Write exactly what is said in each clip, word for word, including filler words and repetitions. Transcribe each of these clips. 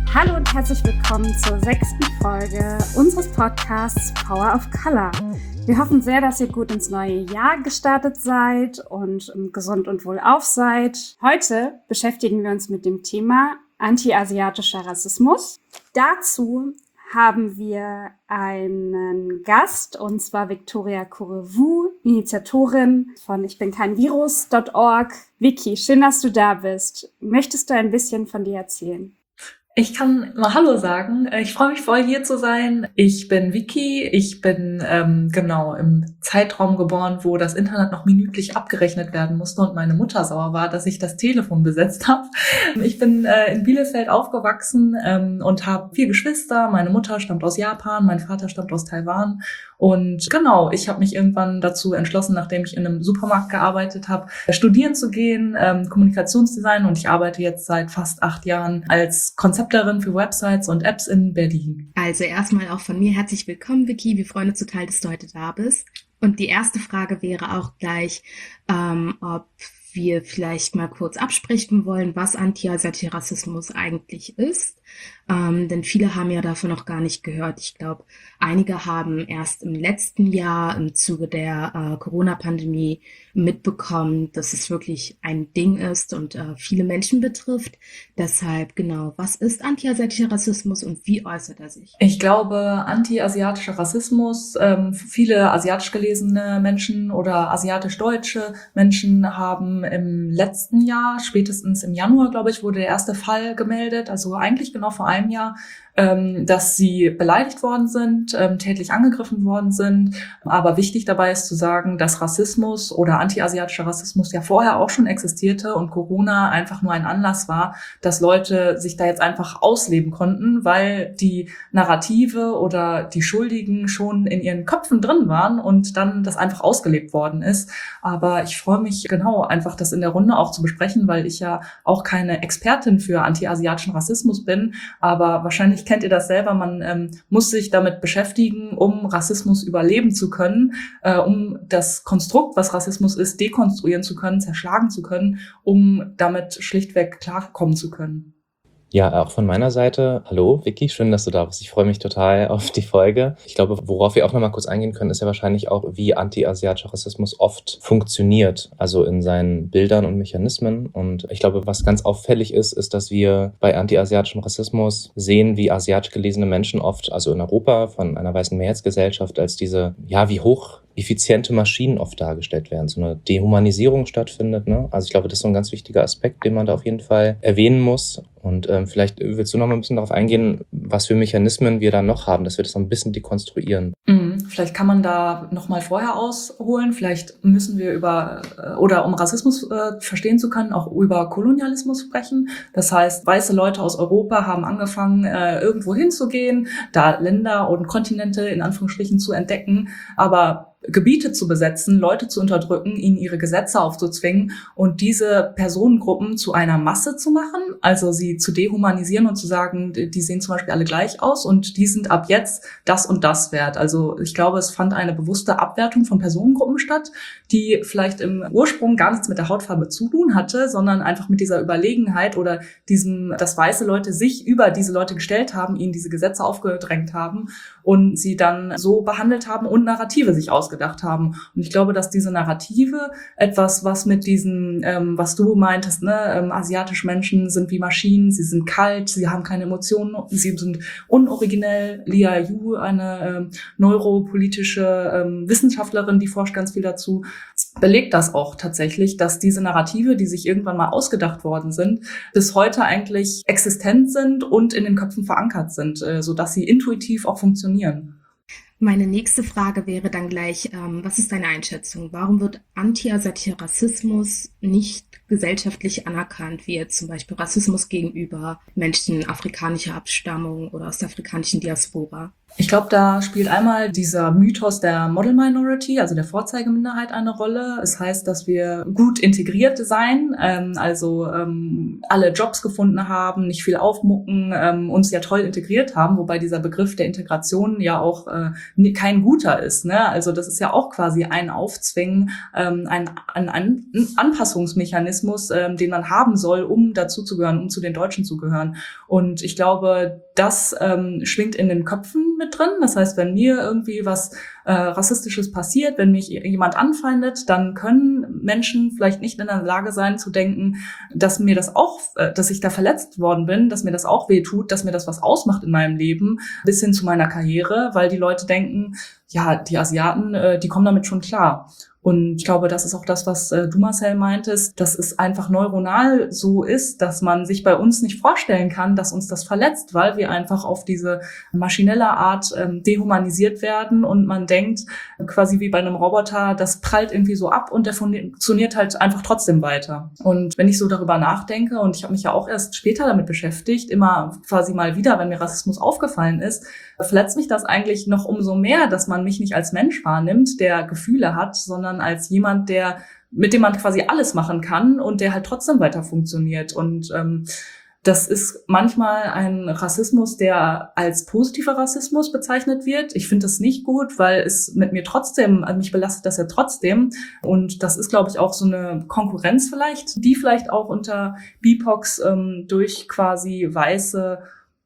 Hallo und herzlich willkommen zur sechsten Folge unseres Podcasts Power of Color. Wir hoffen sehr, dass ihr gut ins neue Jahr gestartet seid und gesund und wohlauf seid. Heute beschäftigen wir uns mit dem Thema anti-asiatischer Rassismus. Dazu haben wir einen Gast, und zwar Victoria Courevoux, Initiatorin von ich bin kein Virus Punkt org. Vicky, schön, dass du da bist. Möchtest du ein bisschen von dir erzählen? Ich kann mal Hallo sagen. Ich freue mich voll, hier zu sein. Ich bin Vicky. Ich bin ähm, genau im Zeitraum geboren, wo das Internet noch minütlich abgerechnet werden musste und meine Mutter sauer war, dass ich das Telefon besetzt habe. Ich bin äh, in Bielefeld aufgewachsen ähm, und habe vier Geschwister. Meine Mutter stammt aus Japan, mein Vater stammt aus Taiwan. Und genau, ich habe mich irgendwann dazu entschlossen, nachdem ich in einem Supermarkt gearbeitet habe, studieren zu gehen, ähm, Kommunikationsdesign. Und ich arbeite jetzt seit fast acht Jahren als Konzepterin für Websites und Apps in Berlin. Also erstmal auch von mir herzlich willkommen, Vicky. Wir freuen uns total, dass du heute da bist. Und die erste Frage wäre auch gleich, ähm, ob wir vielleicht mal kurz absprechen wollen, was anti-asiatischer Rassismus eigentlich ist. Ähm, denn viele haben ja davon noch gar nicht gehört. Ich glaube, einige haben erst im letzten Jahr im Zuge der äh, Corona-Pandemie mitbekommen, dass es wirklich ein Ding ist und äh, viele Menschen betrifft. Deshalb genau, was ist anti-asiatischer Rassismus und wie äußert er sich? Ich glaube, anti-asiatischer Rassismus, ähm, viele asiatisch gelesene Menschen oder asiatisch-deutsche Menschen haben im letzten Jahr, spätestens im Januar, glaube ich, wurde der erste Fall gemeldet, also eigentlich genau vor einem Jahr, ähm, dass sie beleidigt worden sind, ähm, tätlich angegriffen worden sind. Aber wichtig dabei ist zu sagen, dass Rassismus oder anti-asiatischer Rassismus ja vorher auch schon existierte und Corona einfach nur ein Anlass war, dass Leute sich da jetzt einfach ausleben konnten, weil die Narrative oder die Schuldigen schon in ihren Köpfen drin waren und dann das einfach ausgelebt worden ist. Aber ich freue mich genau einfach, das in der Runde auch zu besprechen, weil ich ja auch keine Expertin für anti-asiatischen Rassismus bin, aber wahrscheinlich kennt ihr das selber, man ähm, muss sich damit beschäftigen, um Rassismus überleben zu können, äh, um das Konstrukt, was Rassismus ist, dekonstruieren zu können, zerschlagen zu können, um damit schlichtweg klarkommen zu können. Ja, auch von meiner Seite. Hallo, Vicky, schön, dass du da bist. Ich freue mich total auf die Folge. Ich glaube, worauf wir auch noch mal kurz eingehen können, ist ja wahrscheinlich auch, wie anti-asiatischer Rassismus oft funktioniert, also in seinen Bildern und Mechanismen. Und ich glaube, was ganz auffällig ist, ist, dass wir bei anti-asiatischem Rassismus sehen, wie asiatisch gelesene Menschen oft, also in Europa von einer weißen Mehrheitsgesellschaft, als diese, ja, wie hoch effiziente Maschinen oft dargestellt werden, so eine Dehumanisierung stattfindet. Ne? Also ich glaube, das ist so ein ganz wichtiger Aspekt, den man da auf jeden Fall erwähnen muss. Und ähm, vielleicht willst du noch mal ein bisschen darauf eingehen, was für Mechanismen wir da noch haben, dass wir das noch ein bisschen dekonstruieren. Mhm. Vielleicht kann man da noch mal vorher ausholen. Vielleicht müssen wir über, oder um Rassismus äh, verstehen zu können, auch über Kolonialismus sprechen. Das heißt, weiße Leute aus Europa haben angefangen, äh, irgendwo hinzugehen, da Länder und Kontinente in Anführungsstrichen zu entdecken, aber Gebiete zu besetzen, Leute zu unterdrücken, ihnen ihre Gesetze aufzuzwingen und diese Personengruppen zu einer Masse zu machen, also sie zu dehumanisieren und zu sagen, die sehen zum Beispiel alle gleich aus und die sind ab jetzt das und das wert. Also ich glaube, es fand eine bewusste Abwertung von Personengruppen statt, die vielleicht im Ursprung gar nichts mit der Hautfarbe zu tun hatte, sondern einfach mit dieser Überlegenheit oder diesem, dass weiße Leute sich über diese Leute gestellt haben, ihnen diese Gesetze aufgedrängt haben und sie dann so behandelt haben und Narrative sich ausgedacht haben. Und ich glaube, dass diese Narrative etwas, was mit diesen, ähm, was du meintest, ne, ähm, asiatische Menschen sind wie Maschinen, sie sind kalt, sie haben keine Emotionen, sie sind unoriginell. Lia Yu, eine ähm, neuropolitische ähm, Wissenschaftlerin, die forscht ganz viel dazu, belegt das auch tatsächlich, dass diese Narrative, die sich irgendwann mal ausgedacht worden sind, bis heute eigentlich existent sind und in den Köpfen verankert sind, äh, sodass sie intuitiv auch funktionieren. Meine nächste Frage wäre dann gleich, ähm, was ist deine Einschätzung? Warum wird anti-asiatischer Rassismus nicht gesellschaftlich anerkannt, wie jetzt zum Beispiel Rassismus gegenüber Menschen afrikanischer Abstammung oder aus der afrikanischen Diaspora? Ich glaube, da spielt einmal dieser Mythos der Model Minority, also der Vorzeigeminderheit, eine Rolle. Es heißt, dass wir gut integriert sein, ähm, also ähm, alle Jobs gefunden haben, nicht viel aufmucken, ähm, uns ja toll integriert haben, wobei dieser Begriff der Integration ja auch äh, kein guter ist. Ne? Also das ist ja auch quasi ein Aufzwingen, ähm, ein, ein, ein Anpassungsmechanismus, Mechanismus, ähm, den man haben soll, um dazuzugehören, um zu den Deutschen zu gehören. Und ich glaube, das ähm, schwingt in den Köpfen mit drin. Das heißt, wenn mir irgendwie was äh, Rassistisches passiert, wenn mich jemand anfeindet, dann können Menschen vielleicht nicht in der Lage sein zu denken, dass mir das auch, äh, dass ich da verletzt worden bin, dass mir das auch wehtut, dass mir das was ausmacht in meinem Leben, bis hin zu meiner Karriere, weil die Leute denken, ja, die Asiaten, äh, die kommen damit schon klar. Und ich glaube, das ist auch das, was äh, du, Marcel, meintest, dass es einfach neuronal so ist, dass man sich bei uns nicht vorstellen kann, dass uns das verletzt, weil wir einfach auf diese maschinelle Art ähm, dehumanisiert werden und man denkt, quasi wie bei einem Roboter, das prallt irgendwie so ab und der funktioniert halt einfach trotzdem weiter. Und wenn ich so darüber nachdenke, und ich habe mich ja auch erst später damit beschäftigt, immer quasi mal wieder, wenn mir Rassismus aufgefallen ist, verletzt mich das eigentlich noch umso mehr, dass man mich nicht als Mensch wahrnimmt, der Gefühle hat, sondern als jemand, der mit dem man quasi alles machen kann und der halt trotzdem weiter funktioniert. Und ähm, das ist manchmal ein Rassismus, der als positiver Rassismus bezeichnet wird. Ich finde das nicht gut, weil es mit mir trotzdem, also mich belastet das ja trotzdem. Und das ist, glaube ich, auch so eine Konkurrenz vielleicht, die vielleicht auch unter B I P O Cs ähm, durch quasi weiße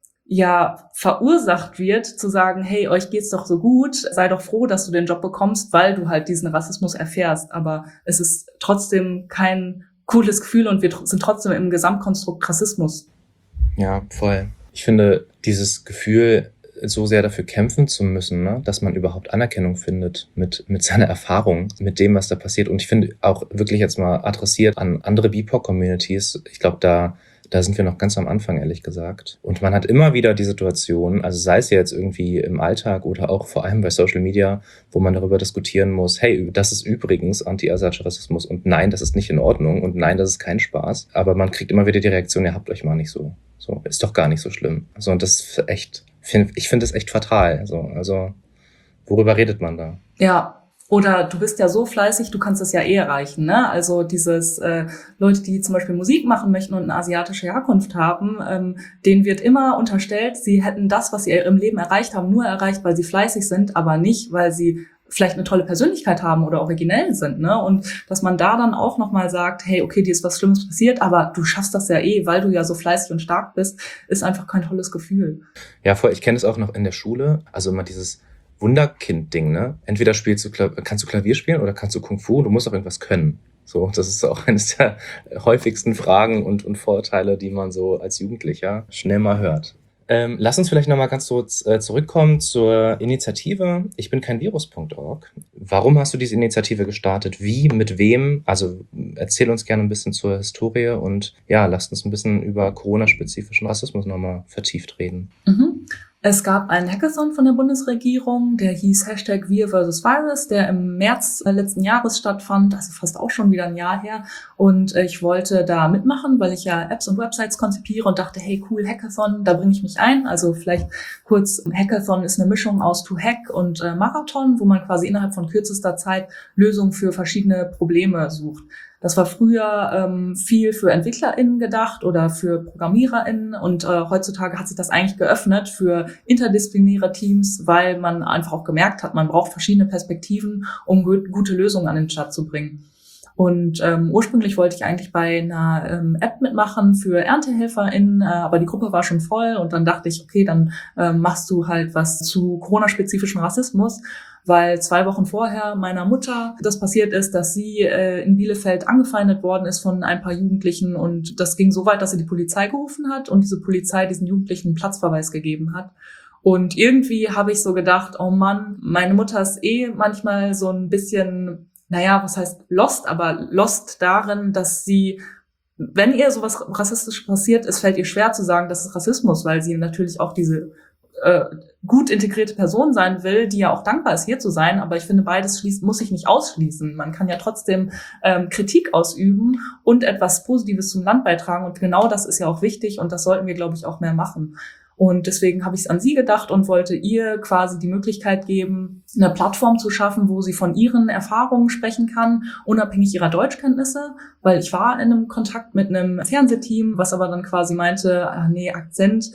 ja verursacht wird, zu sagen, hey, euch geht's doch so gut, sei doch froh, dass du den Job bekommst, weil du halt diesen Rassismus erfährst. Aber es ist trotzdem kein cooles Gefühl und wir sind trotzdem im Gesamtkonstrukt Rassismus. Ja, voll. Ich finde, dieses Gefühl, so sehr dafür kämpfen zu müssen, ne, dass man überhaupt Anerkennung findet mit mit seiner Erfahrung, mit dem, was da passiert. Und ich finde auch wirklich jetzt mal adressiert an andere B I P O C-Communities, ich glaube, da Da sind wir noch ganz am Anfang, ehrlich gesagt. Und man hat immer wieder die Situation, also sei es jetzt irgendwie im Alltag oder auch vor allem bei Social Media, wo man darüber diskutieren muss, hey, das ist übrigens anti-asiatischer Rassismus und nein, das ist nicht in Ordnung und nein, das ist kein Spaß. Aber man kriegt immer wieder die Reaktion, ihr habt euch mal nicht so. So, ist doch gar nicht so schlimm. So, und das ist echt, find, ich finde das echt fatal. So, also, worüber redet man da? Ja. Oder du bist ja so fleißig, du kannst es ja eh erreichen, ne? Also dieses äh, Leute, die zum Beispiel Musik machen möchten und eine asiatische Herkunft haben, ähm, denen wird immer unterstellt, sie hätten das, was sie im Leben erreicht haben, nur erreicht, weil sie fleißig sind, aber nicht, weil sie vielleicht eine tolle Persönlichkeit haben oder originell sind, ne? Und dass man da dann auch nochmal sagt, hey, okay, dir ist was Schlimmes passiert, aber du schaffst das ja eh, weil du ja so fleißig und stark bist, ist einfach kein tolles Gefühl. Ja, voll, ich kenne es auch noch in der Schule, also immer dieses Wunderkind-Ding, ne? Entweder spielst du Klav- kannst du Klavier spielen oder kannst du Kung Fu, du musst auch irgendwas können. So, das ist auch eines der häufigsten Fragen und, und Vorurteile, die man so als Jugendlicher schnell mal hört. Ähm, lass uns vielleicht nochmal ganz kurz äh, zurückkommen zur Initiative Ich bin kein Virus Punkt org. Warum hast du diese Initiative gestartet? Wie, mit wem? Also erzähl uns gerne ein bisschen zur Historie und ja, lasst uns ein bisschen über Corona-spezifischen Rassismus nochmal vertieft reden. Mhm. Es gab einen Hackathon von der Bundesregierung, der hieß Hashtag Wir versus Virus, der im März letzten Jahres stattfand, also fast auch schon wieder ein Jahr her. Und ich wollte da mitmachen, weil ich ja Apps und Websites konzipiere und dachte, hey cool, Hackathon, da bringe ich mich ein. Also vielleicht kurz, Hackathon ist eine Mischung aus To Hack und äh, Marathon, wo man quasi innerhalb von kürzester Zeit Lösungen für verschiedene Probleme sucht. Das war früher ähm, viel für EntwicklerInnen gedacht oder für ProgrammiererInnen und äh, heutzutage hat sich das eigentlich geöffnet für interdisziplinäre Teams, weil man einfach auch gemerkt hat, man braucht verschiedene Perspektiven, um gut, gute Lösungen an den Start zu bringen. Und ähm, ursprünglich wollte ich eigentlich bei einer ähm, App mitmachen für ErntehelferInnen, äh, aber die Gruppe war schon voll und dann dachte ich, okay, dann äh, machst du halt was zu Corona-spezifischem Rassismus, weil zwei Wochen vorher meiner Mutter das passiert ist, dass sie äh, in Bielefeld angefeindet worden ist von ein paar Jugendlichen und das ging so weit, dass sie die Polizei gerufen hat und diese Polizei diesen Jugendlichen einen Platzverweis gegeben hat. Und irgendwie habe ich so gedacht, oh Mann, meine Mutter ist eh manchmal so ein bisschen, naja, was heißt lost, aber lost darin, dass sie, wenn ihr sowas rassistisch passiert, es fällt ihr schwer zu sagen, das ist Rassismus, weil sie natürlich auch diese äh, gut integrierte Person sein will, die ja auch dankbar ist, hier zu sein. Aber ich finde, beides schließt, muss sich nicht ausschließen. Man kann ja trotzdem ähm, Kritik ausüben und etwas Positives zum Land beitragen. Und genau das ist ja auch wichtig und das sollten wir, glaube ich, auch mehr machen. Und deswegen habe ich es an sie gedacht und wollte ihr quasi die Möglichkeit geben, eine Plattform zu schaffen, wo sie von ihren Erfahrungen sprechen kann, unabhängig ihrer Deutschkenntnisse, weil ich war in einem Kontakt mit einem Fernsehteam, was aber dann quasi meinte, ach nee, Akzent,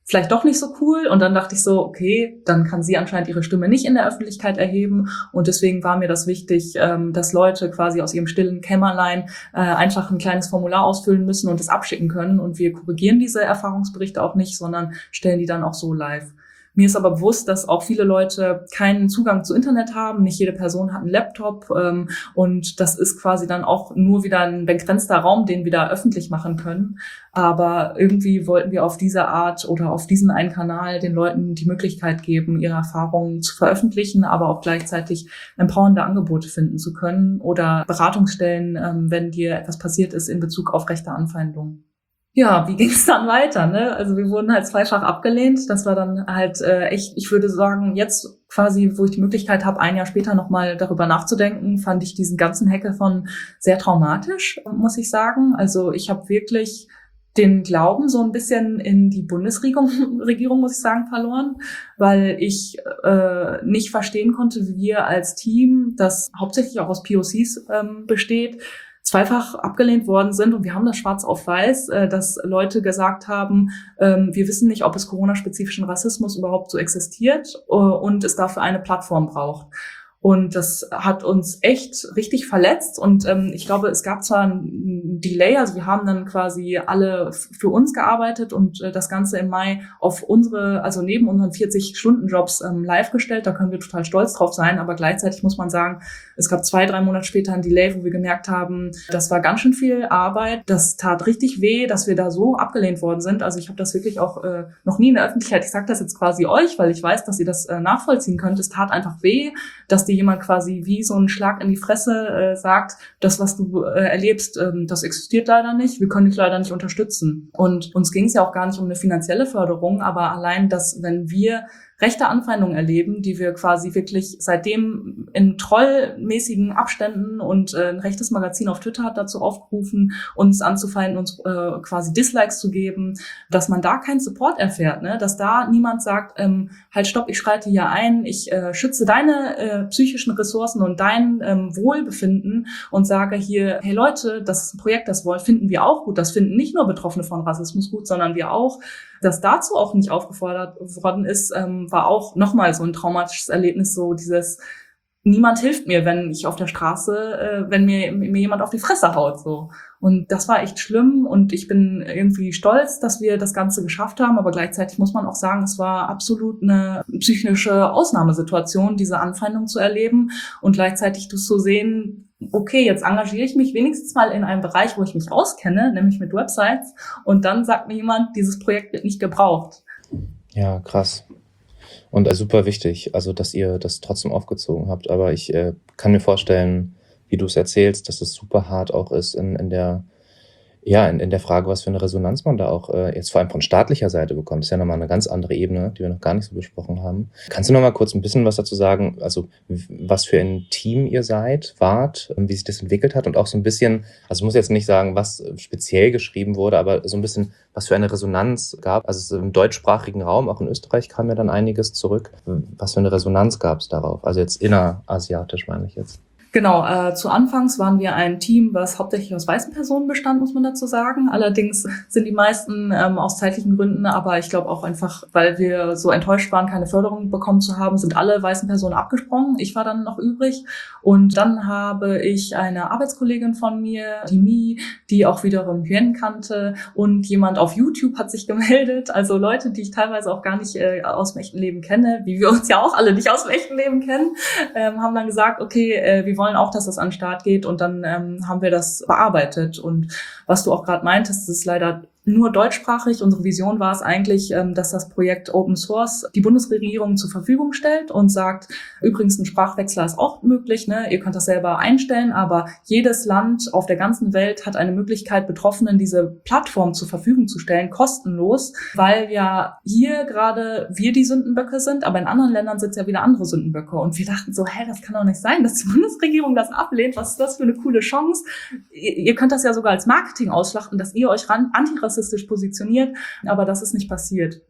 vielleicht doch nicht so cool. Und dann dachte ich so, okay, dann kann sie anscheinend ihre Stimme nicht in der Öffentlichkeit erheben. Und deswegen war mir das wichtig, ähm, dass Leute quasi aus ihrem stillen Kämmerlein äh, einfach ein kleines Formular ausfüllen müssen und es abschicken können. Und wir korrigieren diese Erfahrungsberichte auch nicht, sondern stellen die dann auch so live. Mir ist aber bewusst, dass auch viele Leute keinen Zugang zu Internet haben. Nicht jede Person hat einen Laptop. Ähm, und das ist quasi dann auch nur wieder ein begrenzter Raum, den wir da öffentlich machen können. Aber irgendwie wollten wir auf diese Art oder auf diesen einen Kanal den Leuten die Möglichkeit geben, ihre Erfahrungen zu veröffentlichen, aber auch gleichzeitig empowernde Angebote finden zu können oder Beratungsstellen, ähm, wenn dir etwas passiert ist in Bezug auf rechte Anfeindungen. Ja, wie ging es dann weiter, ne? Also wir wurden halt zweifach abgelehnt. Das war dann halt äh, echt, ich würde sagen, jetzt quasi, wo ich die Möglichkeit habe, ein Jahr später nochmal darüber nachzudenken, fand ich diesen ganzen Hackathon sehr traumatisch, muss ich sagen. Also ich habe wirklich den Glauben so ein bisschen in die Bundesregierung, Regierung, muss ich sagen, verloren, weil ich äh, nicht verstehen konnte, wie wir als Team, das hauptsächlich auch aus P O Cs ähm, besteht, zweifach abgelehnt worden sind. Und wir haben das schwarz auf weiß, äh, dass Leute gesagt haben, ähm, wir wissen nicht, ob es Corona-spezifischen Rassismus überhaupt so existiert äh, und es dafür eine Plattform braucht. Und das hat uns echt richtig verletzt. Und ähm, ich glaube, es gab zwar ein Delay, also wir haben dann quasi alle f- für uns gearbeitet und äh, das Ganze im Mai auf unsere, also neben unseren vierzig-Stunden-Jobs ähm, live gestellt. Da können wir total stolz drauf sein. Aber gleichzeitig muss man sagen, es gab zwei, drei Monate später ein Delay, wo wir gemerkt haben, das war ganz schön viel Arbeit. Das tat richtig weh, dass wir da so abgelehnt worden sind. Also ich habe das wirklich auch äh, noch nie in der Öffentlichkeit, ich sage das jetzt quasi euch, weil ich weiß, dass ihr das äh, nachvollziehen könnt. Es tat einfach weh, dass dir jemand quasi wie so einen Schlag in die Fresse äh, sagt, das, was du äh, erlebst, ähm, das existiert leider nicht, wir können dich leider nicht unterstützen. Und uns ging es ja auch gar nicht um eine finanzielle Förderung, aber allein, dass wenn wir rechte Anfeindungen erleben, die wir quasi wirklich seitdem in trollmäßigen Abständen und äh, ein rechtes Magazin auf Twitter hat dazu aufgerufen, uns anzufeinden, uns äh, quasi Dislikes zu geben, dass man da keinen Support erfährt, ne? Dass da niemand sagt, ähm, halt stopp, ich schreite hier ein, ich äh, schütze deine äh, psychischen Ressourcen und dein ähm, Wohlbefinden und sage hier, hey Leute, das ist ein Projekt, das wollen, finden wir auch gut, das finden nicht nur Betroffene von Rassismus gut, sondern wir auch. Dass dazu auch nicht aufgefordert worden ist, ähm, war auch nochmal so ein traumatisches Erlebnis, so dieses, niemand hilft mir, wenn ich auf der Straße, äh, wenn mir, mir jemand auf die Fresse haut, so. Und das war echt schlimm und ich bin irgendwie stolz, dass wir das Ganze geschafft haben, aber gleichzeitig muss man auch sagen, es war absolut eine psychische Ausnahmesituation, diese Anfeindung zu erleben und gleichzeitig das zu sehen, okay, jetzt engagiere ich mich wenigstens mal in einem Bereich, wo ich mich auskenne, nämlich mit Websites, und dann sagt mir jemand, dieses Projekt wird nicht gebraucht. Ja, krass. Und äh, super wichtig, also dass ihr das trotzdem aufgezogen habt. Aber ich äh, kann mir vorstellen, wie du es erzählst, dass es super hart auch ist in, in der ja, in, in der Frage, was für eine Resonanz man da auch äh, jetzt vor allem von staatlicher Seite bekommt. Das ist ja nochmal eine ganz andere Ebene, die wir noch gar nicht so besprochen haben. Kannst du noch mal kurz ein bisschen was dazu sagen, also w- was für ein Team ihr seid, wart, wie sich das entwickelt hat und auch so ein bisschen, also ich muss jetzt nicht sagen, was speziell geschrieben wurde, aber so ein bisschen, was für eine Resonanz gab. Also es ist im deutschsprachigen Raum, auch in Österreich kam ja dann einiges zurück. Was für eine Resonanz gab es darauf? Also jetzt innerasiatisch meine ich jetzt. Genau, äh, zu Anfangs waren wir ein Team, was hauptsächlich aus weißen Personen bestand, muss man dazu sagen. Allerdings sind die meisten ähm, aus zeitlichen Gründen, aber ich glaube auch einfach, weil wir so enttäuscht waren, keine Förderung bekommen zu haben, sind alle weißen Personen abgesprungen. Ich war dann noch übrig und dann habe ich eine Arbeitskollegin von mir, die Mi, die auch wiederum Hyen kannte, und jemand auf YouTube hat sich gemeldet. Also Leute, die ich teilweise auch gar nicht äh, aus dem echten Leben kenne, wie wir uns ja auch alle nicht aus dem echten Leben kennen, ähm, haben dann gesagt, okay, äh, wir wollen auch, dass das an den Start geht, und dann ähm, haben wir das bearbeitet. Und was du auch gerade meintest, ist leider nur deutschsprachig. Unsere Vision war es eigentlich, ähm, dass das Projekt Open Source die Bundesregierung zur Verfügung stellt und sagt, übrigens ein Sprachwechsler ist auch möglich, ne? Ihr könnt das selber einstellen, aber jedes Land auf der ganzen Welt hat eine Möglichkeit, Betroffenen diese Plattform zur Verfügung zu stellen, kostenlos, weil ja hier gerade wir die Sündenböcke sind, aber in anderen Ländern sind es ja wieder andere Sündenböcke. Und wir dachten so, hä, das kann doch nicht sein, dass die Bundesregierung das ablehnt. Was ist das für eine coole Chance? Ihr, ihr könnt das ja sogar als Marketing ausschlachten, dass ihr euch ran, antirassistisch positioniert, aber das ist nicht passiert.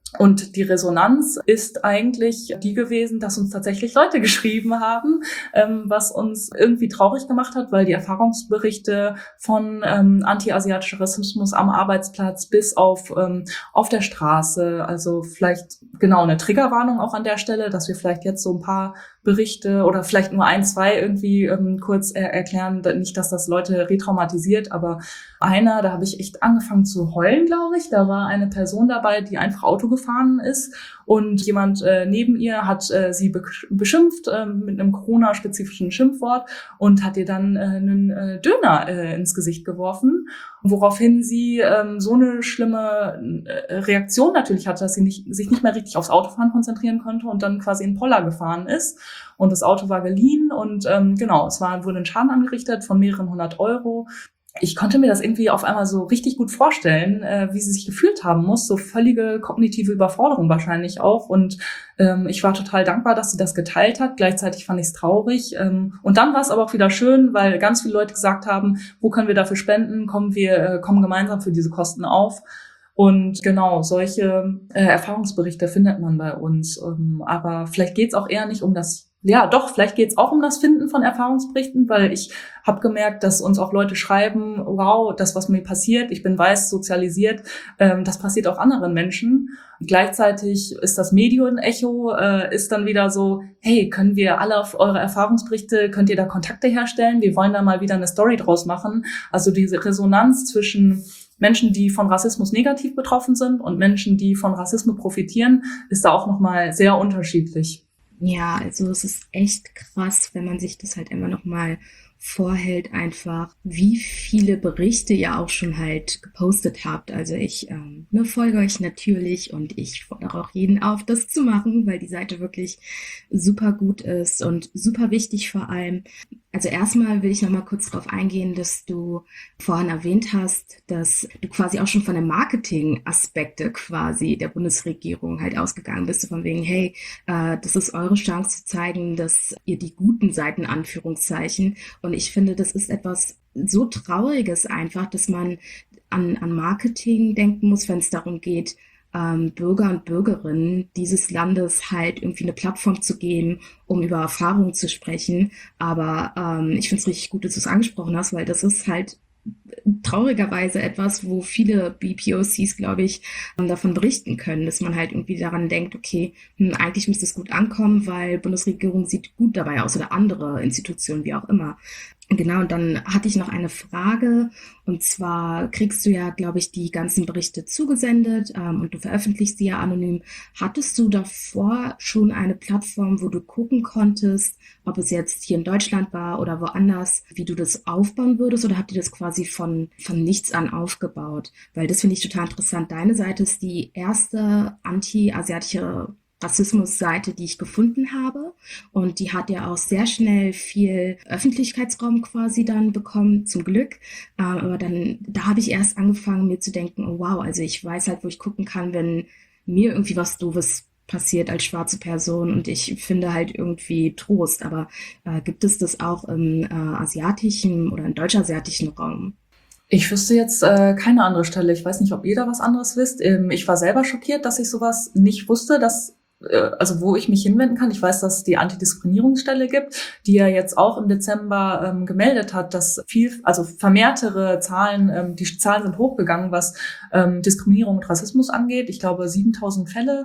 Und die Resonanz ist eigentlich die gewesen, dass uns tatsächlich Leute geschrieben haben, ähm, was uns irgendwie traurig gemacht hat, weil die Erfahrungsberichte von ähm, anti-asiatischer Rassismus am Arbeitsplatz bis auf ähm, auf der Straße, also vielleicht genau eine Triggerwarnung auch an der Stelle, dass wir vielleicht jetzt so ein paar Berichte oder vielleicht nur ein, zwei irgendwie ähm, kurz er- erklären, nicht, dass das Leute retraumatisiert, aber einer, da habe ich echt angefangen zu heulen, glaube ich. Da war eine Person dabei, die einfach Auto gefahren ist und jemand äh, neben ihr hat äh, sie be- beschimpft äh, mit einem Corona-spezifischen Schimpfwort und hat ihr dann äh, einen äh, Döner äh, ins Gesicht geworfen, woraufhin sie ähm, so eine schlimme äh, Reaktion natürlich hatte, dass sie nicht, sich nicht mehr richtig aufs Autofahren konzentrieren konnte und dann quasi in Poller gefahren ist. Und das Auto war geliehen und ähm, genau, es war, wurde ein Schaden angerichtet von mehreren hundert Euro. Ich konnte mir das irgendwie auf einmal so richtig gut vorstellen, äh, wie sie sich gefühlt haben muss. So völlige kognitive Überforderung wahrscheinlich auch. Und ähm, ich war total dankbar, dass sie das geteilt hat. Gleichzeitig fand ich es traurig. Ähm, und dann war es aber auch wieder schön, weil ganz viele Leute gesagt haben, wo können wir dafür spenden? Kommen wir, äh, kommen gemeinsam für diese Kosten auf. Und genau, solche äh, Erfahrungsberichte findet man bei uns. Ähm, aber vielleicht geht's auch eher nicht um das, ja doch, vielleicht geht's auch um das Finden von Erfahrungsberichten, weil ich habe gemerkt, dass uns auch Leute schreiben, wow, das, was mir passiert, ich bin weiß sozialisiert, ähm, das passiert auch anderen Menschen. Gleichzeitig ist das Medienecho, äh, ist dann wieder so, hey, können wir alle auf eure Erfahrungsberichte, könnt ihr da Kontakte herstellen? Wir wollen da mal wieder eine Story draus machen. Also diese Resonanz zwischen Menschen, die von Rassismus negativ betroffen sind und Menschen, die von Rassismus profitieren, ist da auch nochmal sehr unterschiedlich. Ja, also es ist echt krass, wenn man sich das halt immer noch mal vorhält, einfach wie viele Berichte ihr auch schon halt gepostet habt. Also ich ähm, ne, folge euch natürlich und ich fordere auch jeden auf, das zu machen, weil die Seite wirklich super gut ist und super wichtig vor allem. Also erstmal will ich noch mal kurz darauf eingehen, dass du vorhin erwähnt hast, dass du quasi auch schon von den Marketing-Aspekte quasi der Bundesregierung halt ausgegangen bist, so von wegen, hey, äh, das ist eure Chance zu zeigen, dass ihr die guten Seiten, Anführungszeichen. Und ich finde, das ist etwas so Trauriges einfach, dass man an, an Marketing denken muss, wenn es darum geht, ähm, Bürger und Bürgerinnen dieses Landes halt irgendwie eine Plattform zu geben, um über Erfahrungen zu sprechen. Aber ähm, ich finde es richtig gut, dass du es angesprochen hast, weil das ist halt traurigerweise etwas, wo viele B P O Cs, glaube ich, davon berichten können, dass man halt irgendwie daran denkt, okay, hm, eigentlich müsste es gut ankommen, weil Bundesregierung sieht gut dabei aus oder andere Institutionen, wie auch immer. Genau, und dann hatte ich noch eine Frage, und zwar kriegst du ja, glaube ich, die ganzen Berichte zugesendet ähm, und du veröffentlichst sie ja anonym. Hattest du davor schon eine Plattform, wo du gucken konntest, ob es jetzt hier in Deutschland war oder woanders, wie du das aufbauen würdest, oder habt ihr das quasi von, von nichts an aufgebaut? Weil das finde ich total interessant. Deine Seite ist die erste anti-asiatische Rassismus-Seite, die ich gefunden habe. Und die hat ja auch sehr schnell viel Öffentlichkeitsraum quasi dann bekommen, zum Glück. Ähm, aber dann, da habe ich erst angefangen, mir zu denken, oh wow, also ich weiß halt, wo ich gucken kann, wenn mir irgendwie was Doofes passiert als schwarze Person, und ich finde halt irgendwie Trost. Aber äh, gibt es das auch im äh, asiatischen oder im deutsch-asiatischen Raum? Ich wüsste jetzt äh, keine andere Stelle. Ich weiß nicht, ob ihr da was anderes wisst. Ähm, ich war selber schockiert, dass ich sowas nicht wusste, dass also wo ich mich hinwenden kann. Ich weiß, dass es die Antidiskriminierungsstelle gibt, die ja jetzt auch im Dezember ähm, gemeldet hat, dass viel, also vermehrtere Zahlen, ähm, die Zahlen sind hochgegangen, was ähm, Diskriminierung und Rassismus angeht. Ich glaube siebentausend Fälle.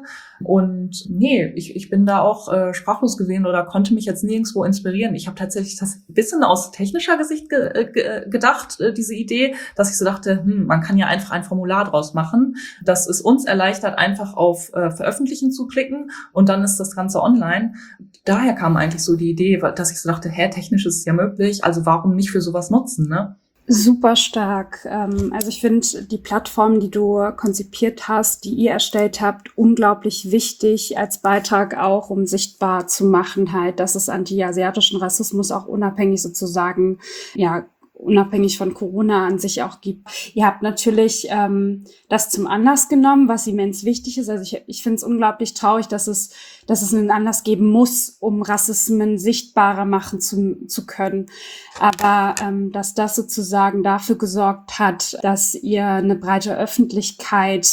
Und nee, ich, ich bin da auch äh, sprachlos gewesen oder konnte mich jetzt nirgendwo inspirieren. Ich habe tatsächlich das ein bisschen aus technischer Sicht ge- ge- gedacht, äh, diese Idee, dass ich so dachte, hm, man kann ja einfach ein Formular draus machen. Das es uns erleichtert, einfach auf äh, Veröffentlichen zu klicken. Und dann ist das Ganze online. Daher kam eigentlich so die Idee, dass ich so dachte, hä, technisch ist es ja möglich, also warum nicht für sowas nutzen, ne? Super stark. Also ich finde die Plattform, die du konzipiert hast, die ihr erstellt habt, unglaublich wichtig als Beitrag auch, um sichtbar zu machen halt, dass es anti-asiatischen Rassismus auch unabhängig sozusagen, ja, unabhängig von Corona an sich auch gibt. Ihr habt natürlich ähm, das zum Anlass genommen, was immens wichtig ist. Also ich, ich finde es unglaublich traurig, dass es, dass es einen Anlass geben muss, um Rassismen sichtbarer machen zu, zu können. Aber ähm, dass das sozusagen dafür gesorgt hat, dass ihr eine breite Öffentlichkeit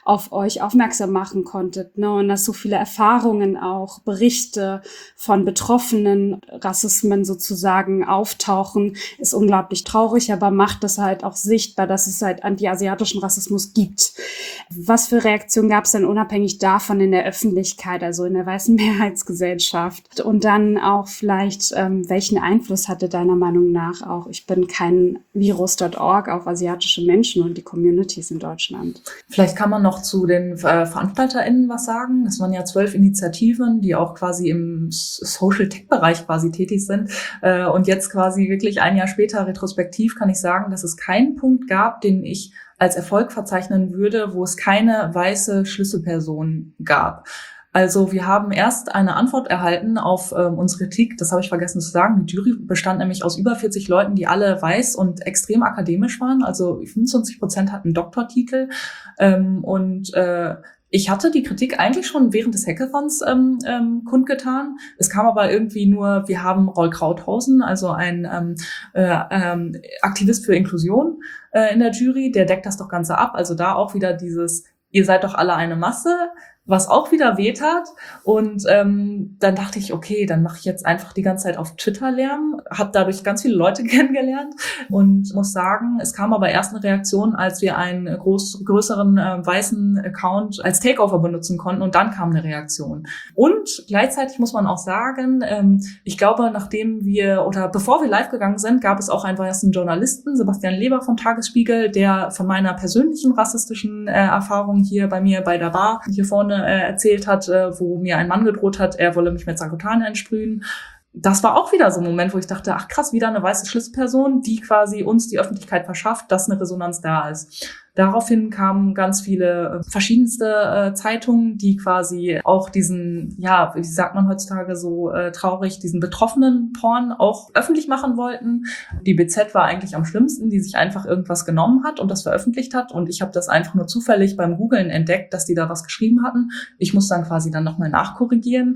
auf euch aufmerksam machen konntet, ne? Und dass so viele Erfahrungen auch, Berichte von betroffenen Rassismen sozusagen auftauchen, ist unglaublich traurig, aber macht es halt auch sichtbar, dass es halt anti-asiatischen Rassismus gibt. Was für Reaktionen gab es denn unabhängig davon in der Öffentlichkeit, also in der weißen Mehrheitsgesellschaft? Und dann auch vielleicht, ähm, welchen Einfluss hatte deiner Meinung nach auch Ich bin kein Virus Punkt org auf asiatische Menschen und die Communities in Deutschland? Vielleicht kann man noch zu den äh, VeranstalterInnen was sagen. Es waren ja zwölf Initiativen, die auch quasi im Social-Tech-Bereich quasi tätig sind. Äh, und jetzt quasi wirklich ein Jahr später retrospektiv kann ich sagen, dass es keinen Punkt gab, den ich als Erfolg verzeichnen würde, wo es keine weiße Schlüsselperson gab. Also wir haben erst eine Antwort erhalten auf ähm, unsere Kritik, das habe ich vergessen zu sagen. Die Jury bestand nämlich aus über vierzig Leuten, die alle weiß und extrem akademisch waren. Also fünfundzwanzig Prozent hatten Doktortitel. Ähm, und äh, ich hatte die Kritik eigentlich schon während des Hackathons ähm, ähm, kundgetan. Es kam aber irgendwie nur, wir haben Roy Krauthausen, also ein ähm, äh, ähm, Aktivist für Inklusion äh, in der Jury, der deckt das doch Ganze ab. Also da auch wieder dieses, ihr seid doch alle eine Masse, was auch wieder wehtat. Und ähm, dann dachte ich, okay, dann mache ich jetzt einfach die ganze Zeit auf Twitter Lärm, habe dadurch ganz viele Leute kennengelernt und muss sagen, es kam aber erst eine Reaktion, als wir einen groß, größeren äh, weißen Account als Takeover benutzen konnten, und dann kam eine Reaktion. Und gleichzeitig muss man auch sagen, ähm, ich glaube, nachdem wir oder bevor wir live gegangen sind, gab es auch einen weißen Journalisten, Sebastian Leber vom Tagesspiegel, der von meiner persönlichen rassistischen äh, Erfahrung hier bei mir bei der Bar hier vorne erzählt hat, wo mir ein Mann gedroht hat, er wolle mich mit Sagrotan einsprühen. Das war auch wieder so ein Moment, wo ich dachte, ach krass, wieder eine weiße Schlüsselperson, die quasi uns die Öffentlichkeit verschafft, dass eine Resonanz da ist. Daraufhin kamen ganz viele verschiedenste äh, Zeitungen, die quasi auch diesen, ja, wie sagt man heutzutage so äh, traurig, diesen betroffenen Porn auch öffentlich machen wollten. Die B Z war eigentlich am schlimmsten, die sich einfach irgendwas genommen hat und das veröffentlicht hat. Und ich habe das einfach nur zufällig beim Googlen entdeckt, dass die da was geschrieben hatten. Ich muss dann quasi dann nochmal nachkorrigieren.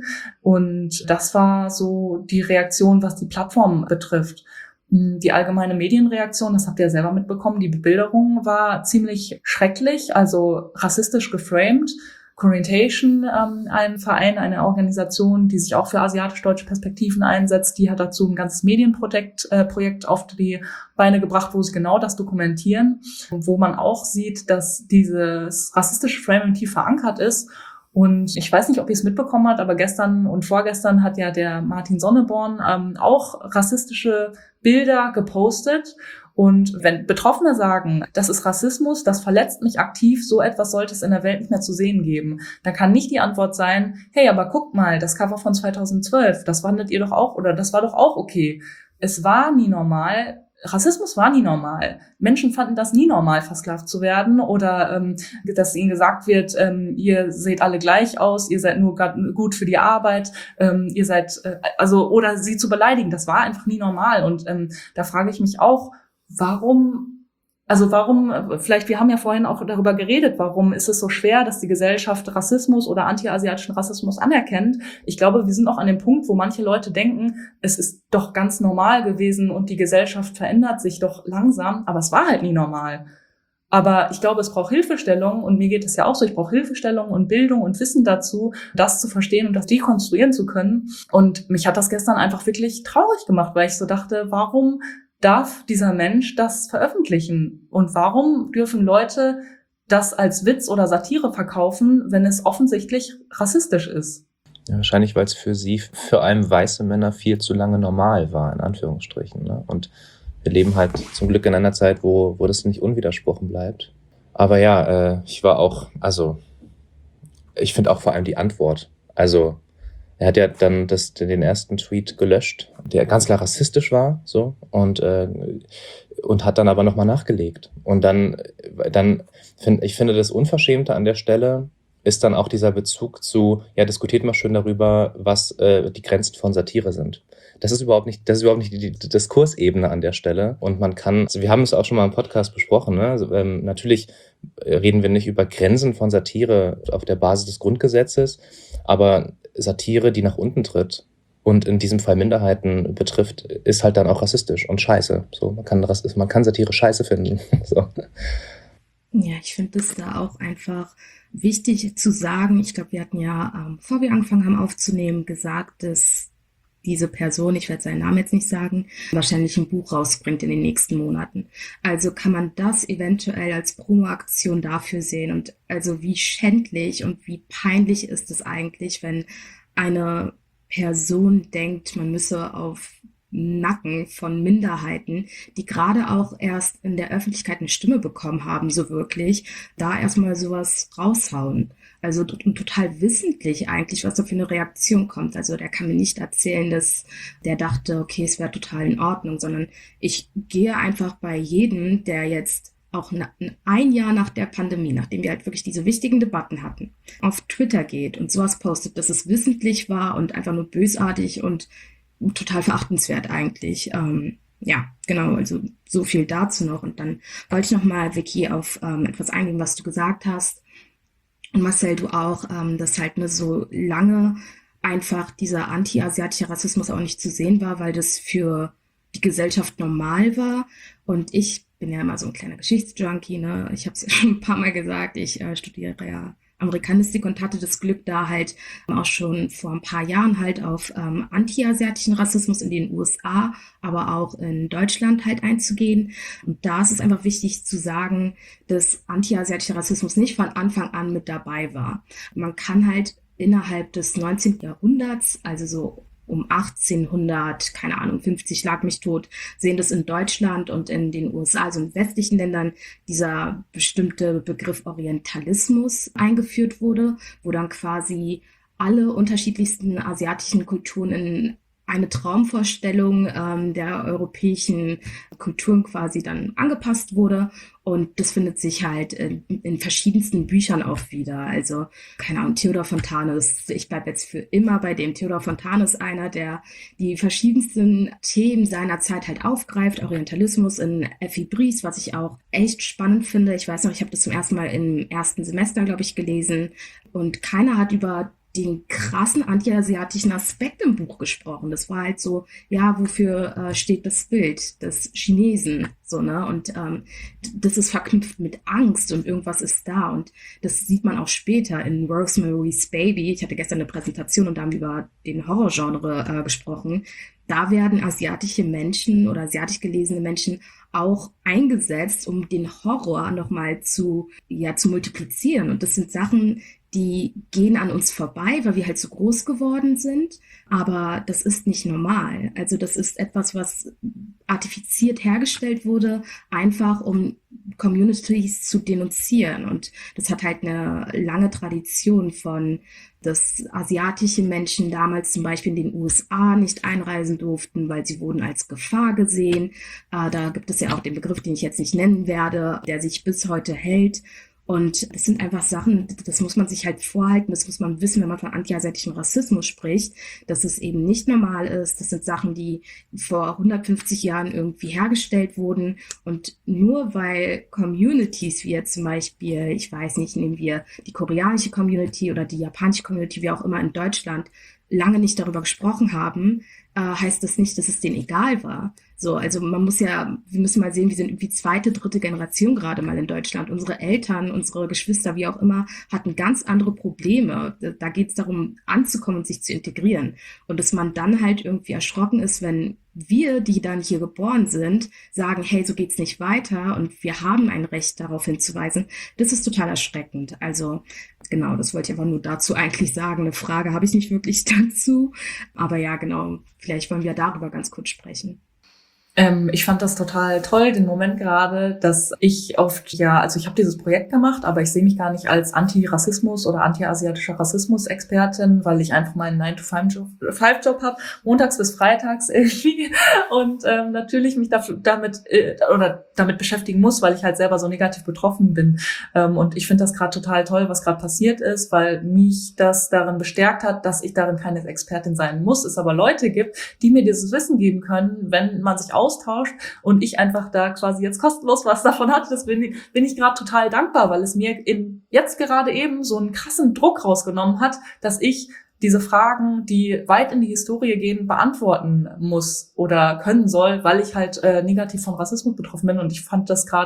Und das war so die Reaktion, was die Plattform betrifft. Die allgemeine Medienreaktion, das habt ihr ja selber mitbekommen, die Bebilderung war ziemlich schrecklich, also rassistisch geframed. Corientation, ähm, ein Verein, eine Organisation, die sich auch für asiatisch-deutsche Perspektiven einsetzt, die hat dazu ein ganzes Medienprojekt äh, Projekt auf die Beine gebracht, wo sie genau das dokumentieren und wo man auch sieht, dass dieses rassistische Framing tief verankert ist. Und ich weiß nicht, ob ihr es mitbekommen habt, aber gestern und vorgestern hat ja der Martin Sonneborn ähm, auch rassistische Bilder gepostet. Und wenn Betroffene sagen, das ist Rassismus, das verletzt mich aktiv, so etwas sollte es in der Welt nicht mehr zu sehen geben, dann kann nicht die Antwort sein, hey, aber guckt mal, das Cover von zweitausendzwölf, das fandet ihr doch auch, oder das war doch auch okay. Es war nie normal. Rassismus war nie normal. Menschen fanden das nie normal, versklavt zu werden oder ähm, dass ihnen gesagt wird, ähm, ihr seht alle gleich aus, ihr seid nur gut für die Arbeit, ähm, ihr seid, äh, also oder sie zu beleidigen, das war einfach nie normal. Und ähm, da frage ich mich auch, warum, also warum, vielleicht, wir haben ja vorhin auch darüber geredet, warum ist es so schwer, dass die Gesellschaft Rassismus oder anti-asiatischen Rassismus anerkennt. Ich glaube, wir sind auch an dem Punkt, wo manche Leute denken, es ist doch ganz normal gewesen und die Gesellschaft verändert sich doch langsam, aber es war halt nie normal. Aber ich glaube, es braucht Hilfestellung und mir geht es ja auch so, ich brauche Hilfestellung und Bildung und Wissen dazu, das zu verstehen und das dekonstruieren zu können. Und mich hat das gestern einfach wirklich traurig gemacht, weil ich so dachte, warum darf dieser Mensch das veröffentlichen? Und warum dürfen Leute das als Witz oder Satire verkaufen, wenn es offensichtlich rassistisch ist? Ja, wahrscheinlich, weil es für sie, für allem weiße Männer viel zu lange normal war, in Anführungsstrichen. Ne? Und wir leben halt zum Glück in einer Zeit, wo, wo das nicht unwidersprochen bleibt. Aber ja, äh, ich war auch, also ich finde auch vor allem die Antwort. Also er hat ja dann das, den ersten Tweet gelöscht, der ganz klar rassistisch war, so, und, äh, und hat dann aber nochmal nachgelegt. Und dann, dann find, ich finde, das Unverschämte an der Stelle ist dann auch dieser Bezug zu, ja, diskutiert mal schön darüber, was äh, die Grenzen von Satire sind. Das ist überhaupt nicht, das ist überhaupt nicht die, die Diskursebene an der Stelle. Und man kann, also wir haben es auch schon mal im Podcast besprochen, ne? Also, ähm, natürlich reden wir nicht über Grenzen von Satire auf der Basis des Grundgesetzes, aber Satire, die nach unten tritt und in diesem Fall Minderheiten betrifft, ist halt dann auch rassistisch und scheiße. So, man kann, man kann Satire scheiße finden. So. Ja, ich finde es da auch einfach wichtig zu sagen. Ich glaube, wir hatten ja, ähm, bevor wir angefangen haben aufzunehmen, gesagt, dass diese Person, ich werde seinen Namen jetzt nicht sagen, wahrscheinlich ein Buch rausbringt in den nächsten Monaten. Also kann man das eventuell als Promoaktion dafür sehen. Und also wie schändlich und wie peinlich ist es eigentlich, wenn eine Person denkt, man müsse auf Nacken von Minderheiten, die gerade auch erst in der Öffentlichkeit eine Stimme bekommen haben, so wirklich, da erstmal sowas raushauen. Also t- und total wissentlich eigentlich, was da für eine Reaktion kommt. Also der kann mir nicht erzählen, dass der dachte, okay, es wäre total in Ordnung, sondern ich gehe einfach bei jedem, der jetzt auch na- ein Jahr nach der Pandemie, nachdem wir halt wirklich diese wichtigen Debatten hatten, auf Twitter geht und sowas postet, dass es wissentlich war und einfach nur bösartig und total verachtenswert eigentlich. Ähm, ja, genau, also so viel dazu noch. Und dann wollte ich nochmal, Vicky, auf ähm, etwas eingehen, was du gesagt hast. Und Marcel, du auch, ähm, dass halt ne, so lange einfach dieser anti-asiatische Rassismus auch nicht zu sehen war, weil das für die Gesellschaft normal war. Und ich bin ja immer so ein kleiner Geschichtsjunkie, ne? Ich habe es ja schon ein paar Mal gesagt, ich äh, studiere ja Amerikanistik und hatte das Glück, da halt auch schon vor ein paar Jahren halt auf ähm, anti-asiatischen Rassismus in den U S A, aber auch in Deutschland halt einzugehen. Und da ist es einfach wichtig zu sagen, dass anti-asiatischer Rassismus nicht von Anfang an mit dabei war. Man kann halt innerhalb des neunzehnten. Jahrhunderts, also so um achtzehnhundert, keine Ahnung, fünfzig lag mich tot, sehen das in Deutschland und in den U S A, also in westlichen Ländern, dieser bestimmte Begriff Orientalismus eingeführt wurde, wo dann quasi alle unterschiedlichsten asiatischen Kulturen in eine Traumvorstellung ähm, der europäischen Kulturen quasi dann angepasst wurde. Und das findet sich halt in, in verschiedensten Büchern auch wieder. Also, keine Ahnung, Theodor Fontane, ich bleibe jetzt für immer bei dem. Theodor Fontane ist einer, der die verschiedensten Themen seiner Zeit halt aufgreift. Orientalismus in Effi Briest, was ich auch echt spannend finde. Ich weiß noch, ich habe das zum ersten Mal im ersten Semester, glaube ich, gelesen. Und keiner hat über den krassen anti-asiatischen Aspekt im Buch gesprochen. Das war halt so, ja, wofür äh, steht das Bild des Chinesen, so, ne? Und ähm, das ist verknüpft mit Angst und irgendwas ist da. Und das sieht man auch später in Rosemary's Baby. Ich hatte gestern eine Präsentation und da haben wir über den Horrorgenre äh, gesprochen. Da werden asiatische Menschen oder asiatisch gelesene Menschen auch eingesetzt, um den Horror nochmal zu, ja, zu multiplizieren. Und das sind Sachen, die gehen an uns vorbei, weil wir halt so groß geworden sind. Aber das ist nicht normal. Also das ist etwas, was artifiziert hergestellt wurde, einfach um Communities zu denunzieren. Und das hat halt eine lange Tradition von, dass asiatische Menschen damals zum Beispiel in den U S A nicht einreisen durften, weil sie wurden als Gefahr gesehen. Äh, da gibt es ja auch den Begriff, den ich jetzt nicht nennen werde, der sich bis heute hält. Und das sind einfach Sachen, das muss man sich halt vorhalten, das muss man wissen, wenn man von anti-asiatischem Rassismus spricht, dass es eben nicht normal ist. Das sind Sachen, die vor hundertfünfzig Jahren irgendwie hergestellt wurden. Und nur weil Communities, wie jetzt zum Beispiel, ich weiß nicht, nehmen wir die koreanische Community oder die japanische Community, wie auch immer in Deutschland, lange nicht darüber gesprochen haben, äh, heißt das nicht, dass es denen egal war. So, also man muss ja, wir müssen mal sehen, wir sind irgendwie zweite, dritte Generation gerade mal in Deutschland. Unsere Eltern, unsere Geschwister, wie auch immer, hatten ganz andere Probleme. Da, da geht es darum, anzukommen und sich zu integrieren. Und dass man dann halt irgendwie erschrocken ist, wenn wir, die dann hier geboren sind, sagen, hey, so geht's nicht weiter und wir haben ein Recht, darauf hinzuweisen, das ist total erschreckend. Also genau, das wollte ich einfach nur dazu eigentlich sagen. Eine Frage habe ich nicht wirklich dazu. Aber ja, genau, vielleicht wollen wir darüber ganz kurz sprechen. Ähm, ich fand das total toll, den Moment gerade, dass ich oft, ja, also ich habe dieses Projekt gemacht, aber ich sehe mich gar nicht als Anti-Rassismus oder anti-asiatischer Rassismus-Expertin, weil ich einfach meinen nine to five Job habe, montags bis freitags irgendwie und ähm, natürlich mich dafür, damit äh, oder damit beschäftigen muss, weil ich halt selber so negativ betroffen bin. Ähm, und ich finde das gerade total toll, was gerade passiert ist, weil mich das darin bestärkt hat, dass ich darin keine Expertin sein muss, es aber Leute gibt, die mir dieses Wissen geben können, wenn man sich austauscht und ich einfach da quasi jetzt kostenlos was davon hatte. Das bin ich, bin ich gerade total dankbar, weil es mir in, jetzt gerade eben so einen krassen Druck rausgenommen hat, dass ich diese Fragen, die weit in die Historie gehen, beantworten muss oder können soll, weil ich halt äh, negativ von Rassismus betroffen bin. Und ich fand das gerade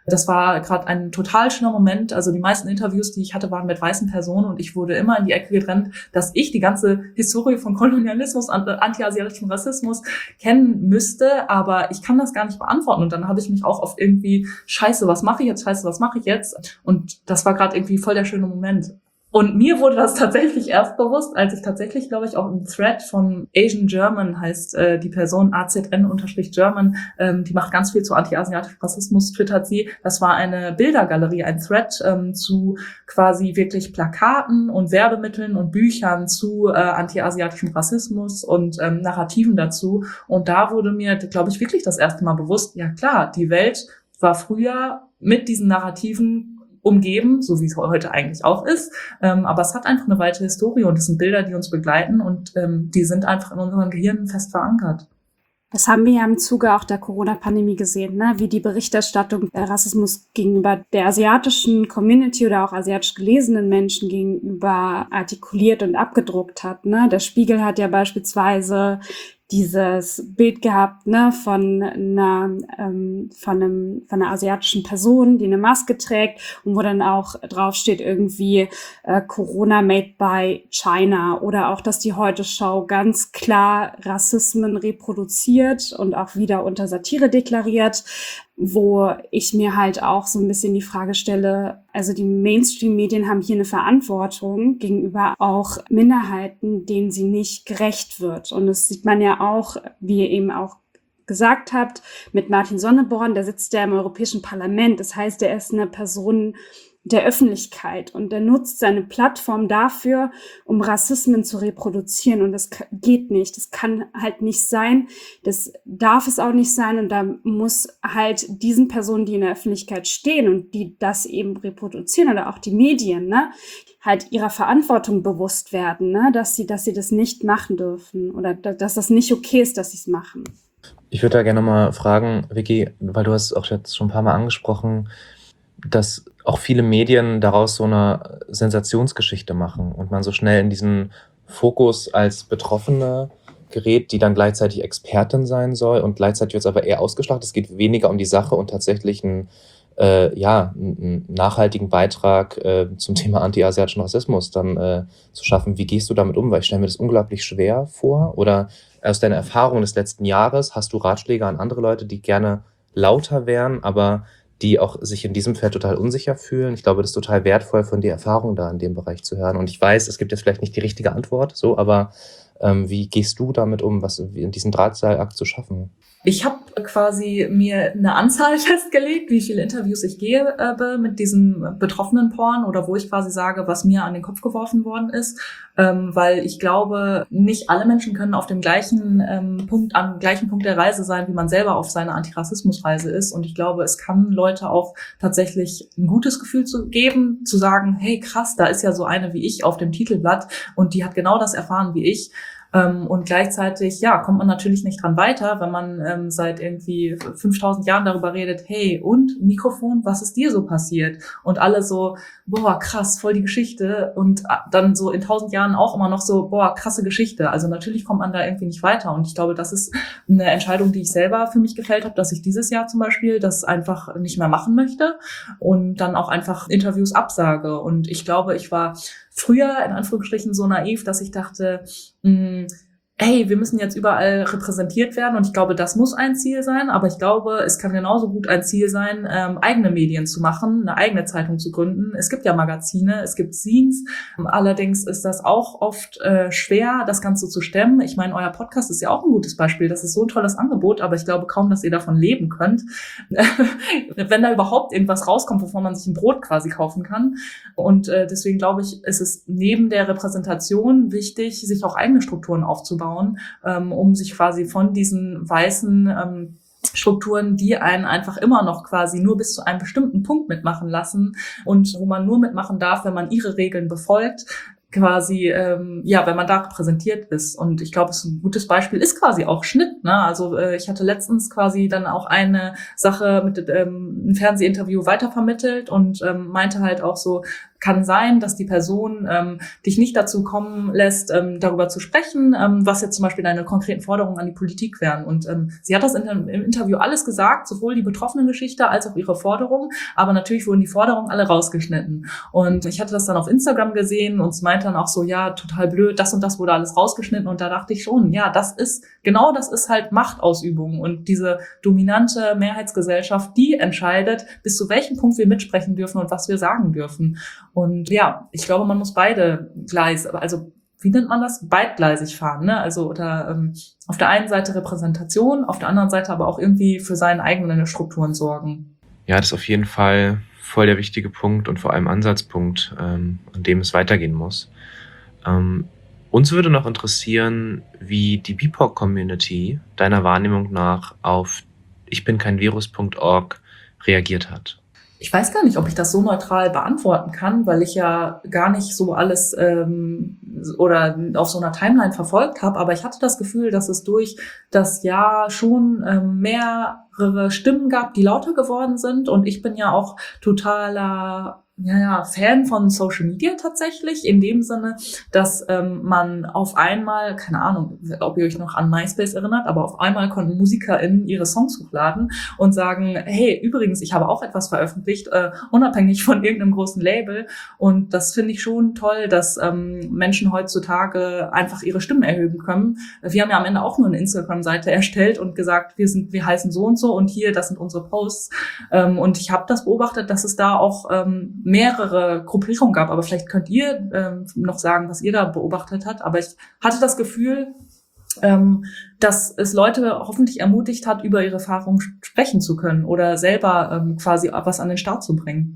Das war gerade ein total schöner Moment. Also die meisten Interviews, die ich hatte, waren mit weißen Personen und ich wurde immer in die Ecke getrennt, dass ich die ganze Historie von Kolonialismus und antiasiatischem Rassismus kennen müsste, aber ich kann das gar nicht beantworten. Und dann habe ich mich auch oft irgendwie, scheiße, was mache ich jetzt, scheiße, was mache ich jetzt? Und das war gerade irgendwie voll der schöne Moment. Und mir wurde das tatsächlich erst bewusst, als ich tatsächlich, glaube ich, auch im Thread von Asian German, heißt äh, die Person A Z N-German, ähm, die macht ganz viel zu anti-asiatischem Rassismus, twittert sie. Das war eine Bildergalerie, ein Thread ähm, zu quasi wirklich Plakaten und Werbemitteln und Büchern zu äh, anti-asiatischem Rassismus und ähm, Narrativen dazu. Und da wurde mir, glaube ich, wirklich das erste Mal bewusst, ja klar, die Welt war früher mit diesen Narrativen umgeben, so wie es heute eigentlich auch ist. Ähm, aber es hat einfach eine weite Historie und es sind Bilder, die uns begleiten und ähm, die sind einfach in unseren Gehirnen fest verankert. Das haben wir ja im Zuge auch der Corona-Pandemie gesehen, ne? Wie die Berichterstattung der Rassismus gegenüber der asiatischen Community oder auch asiatisch gelesenen Menschen gegenüber artikuliert und abgedruckt hat. Ne? Der Spiegel hat ja beispielsweise dieses Bild gehabt, ne, von einer, ähm, von einem, von einer asiatischen Person, die eine Maske trägt und wo dann auch draufsteht irgendwie äh, Corona made by China, oder auch, dass die Heute-Show ganz klar Rassismen reproduziert und auch wieder unter Satire deklariert, wo ich mir halt auch so ein bisschen die Frage stelle, also die Mainstream-Medien haben hier eine Verantwortung gegenüber auch Minderheiten, denen sie nicht gerecht wird. Und das sieht man ja auch, wie ihr eben auch gesagt habt, mit Martin Sonneborn, der sitzt ja im Europäischen Parlament. Das heißt, er ist eine Person der Öffentlichkeit und der nutzt seine Plattform dafür, um Rassismen zu reproduzieren, und das geht nicht, das kann halt nicht sein, das darf es auch nicht sein, und da muss halt diesen Personen, die in der Öffentlichkeit stehen und die das eben reproduzieren, oder auch die Medien, ne, halt ihrer Verantwortung bewusst werden, ne, dass sie, dass sie das nicht machen dürfen oder dass das nicht okay ist, dass sie es machen. Ich würde da gerne mal fragen, Vicky, weil du hast es auch jetzt schon ein paar Mal angesprochen, dass auch viele Medien daraus so eine Sensationsgeschichte machen und man so schnell in diesen Fokus als Betroffene gerät, die dann gleichzeitig Expertin sein soll, und gleichzeitig wird es aber eher ausgeschlachtet. Es geht weniger um die Sache und tatsächlich einen, äh, ja, einen nachhaltigen Beitrag äh, zum Thema anti-asiatischen Rassismus dann äh, zu schaffen. Wie gehst du damit um? Weil ich stelle mir das unglaublich schwer vor. Oder aus deiner Erfahrung des letzten Jahres, hast du Ratschläge an andere Leute, die gerne lauter wären, aber die auch sich in diesem Feld total unsicher fühlen? Ich glaube, das ist total wertvoll, von dir Erfahrung da in dem Bereich zu hören. Und ich weiß, es gibt jetzt vielleicht nicht die richtige Antwort, so, aber ähm, wie gehst du damit um, was in diesem Drahtseilakt zu schaffen? Ich habe quasi mir eine Anzahl festgelegt, wie viele Interviews ich gehe äh, mit diesem betroffenen Porn, oder wo ich quasi sage, was mir an den Kopf geworfen worden ist, ähm, weil ich glaube, nicht alle Menschen können auf dem gleichen ähm, Punkt, am gleichen Punkt der Reise sein, wie man selber auf seiner Antirassismusreise ist. Und ich glaube, es kann Leute auch tatsächlich ein gutes Gefühl zu geben, zu sagen, hey krass, da ist ja so eine wie ich auf dem Titelblatt und die hat genau das erfahren wie ich. Ähm, und gleichzeitig, ja, kommt man natürlich nicht dran weiter, wenn man ähm, seit irgendwie fünftausend Jahren darüber redet, hey, und Mikrofon, was ist dir so passiert? Und alle so, boah, krass, voll die Geschichte. Und dann so in tausend Jahren auch immer noch so, boah, krasse Geschichte. Also natürlich kommt man da irgendwie nicht weiter. Und ich glaube, das ist eine Entscheidung, die ich selber für mich gefällt habe, dass ich dieses Jahr zum Beispiel das einfach nicht mehr machen möchte und dann auch einfach Interviews absage. Und ich glaube, ich war früher in Anführungsstrichen so naiv, dass ich dachte, mh, hey, wir müssen jetzt überall repräsentiert werden, und ich glaube, das muss ein Ziel sein, aber ich glaube, es kann genauso gut ein Ziel sein, ähm, eigene Medien zu machen, eine eigene Zeitung zu gründen. Es gibt ja Magazine, es gibt Zines, allerdings ist das auch oft äh, schwer, das Ganze zu stemmen. Ich meine, euer Podcast ist ja auch ein gutes Beispiel, das ist so ein tolles Angebot, aber ich glaube kaum, dass ihr davon leben könnt, wenn da überhaupt irgendwas rauskommt, wovon man sich ein Brot quasi kaufen kann. Und äh, deswegen glaube ich, ist es neben der Repräsentation wichtig, sich auch eigene Strukturen aufzubauen, um sich quasi von diesen weißen ähm, Strukturen, die einen einfach immer noch quasi nur bis zu einem bestimmten Punkt mitmachen lassen und wo man nur mitmachen darf, wenn man ihre Regeln befolgt, quasi, ähm, ja, wenn man da repräsentiert ist. Und ich glaube, es ist ein gutes Beispiel, ist quasi auch Schnitt, ne? Also äh, ich hatte letztens quasi dann auch eine Sache mit ähm, einem Fernsehinterview weitervermittelt und ähm, meinte halt auch so, kann sein, dass die Person ähm, dich nicht dazu kommen lässt, ähm, darüber zu sprechen, ähm, was jetzt zum Beispiel deine konkreten Forderungen an die Politik wären. Und ähm, sie hat das in, im Interview alles gesagt, sowohl die betroffene Geschichte als auch ihre Forderungen, aber natürlich wurden die Forderungen alle rausgeschnitten. Und ich hatte das dann auf Instagram gesehen und sie meinte dann auch so, ja, total blöd, das und das wurde alles rausgeschnitten. Und da dachte ich schon, ja, das ist, genau das ist halt Machtausübung. Und diese dominante Mehrheitsgesellschaft, die entscheidet, bis zu welchem Punkt wir mitsprechen dürfen und was wir sagen dürfen. Und ja, ich glaube, man muss beide Gleise, also wie nennt man das? Beidgleisig fahren, ne? Also oder ähm, auf der einen Seite Repräsentation, auf der anderen Seite aber auch irgendwie für seine eigenen Strukturen sorgen. Ja, das ist auf jeden Fall voll der wichtige Punkt und vor allem Ansatzpunkt, ähm, an dem es weitergehen muss. Ähm, uns würde noch interessieren, wie die B I P O C-Community deiner Wahrnehmung nach auf ich bin kein Virus Punkt org reagiert hat. Ich weiß gar nicht, ob ich das so neutral beantworten kann, weil ich ja gar nicht so alles ähm, oder auf so einer Timeline verfolgt habe. Aber ich hatte das Gefühl, dass es durch das Jahr schon ähm, mehrere Stimmen gab, die lauter geworden sind. Und ich bin ja auch totaler ja, ja, Fan von Social Media tatsächlich, in dem Sinne, dass ähm, man auf einmal, keine Ahnung, ob ihr euch noch an MySpace erinnert, aber auf einmal konnten MusikerInnen ihre Songs hochladen und sagen, hey, übrigens, ich habe auch etwas veröffentlicht, äh, unabhängig von irgendeinem großen Label. Und das finde ich schon toll, dass ähm, Menschen heutzutage einfach ihre Stimmen erhöhen können. Wir haben ja am Ende auch nur eine Instagram-Seite erstellt und gesagt, wir sind, wir heißen so und so und hier, das sind unsere Posts. Ähm, und ich habe das beobachtet, dass es da auch ähm, mehrere Gruppierungen gab, aber vielleicht könnt ihr ähm, noch sagen, was ihr da beobachtet habt. Aber ich hatte das Gefühl, ähm, dass es Leute hoffentlich ermutigt hat, über ihre Erfahrungen sprechen zu können oder selber ähm, quasi was an den Start zu bringen.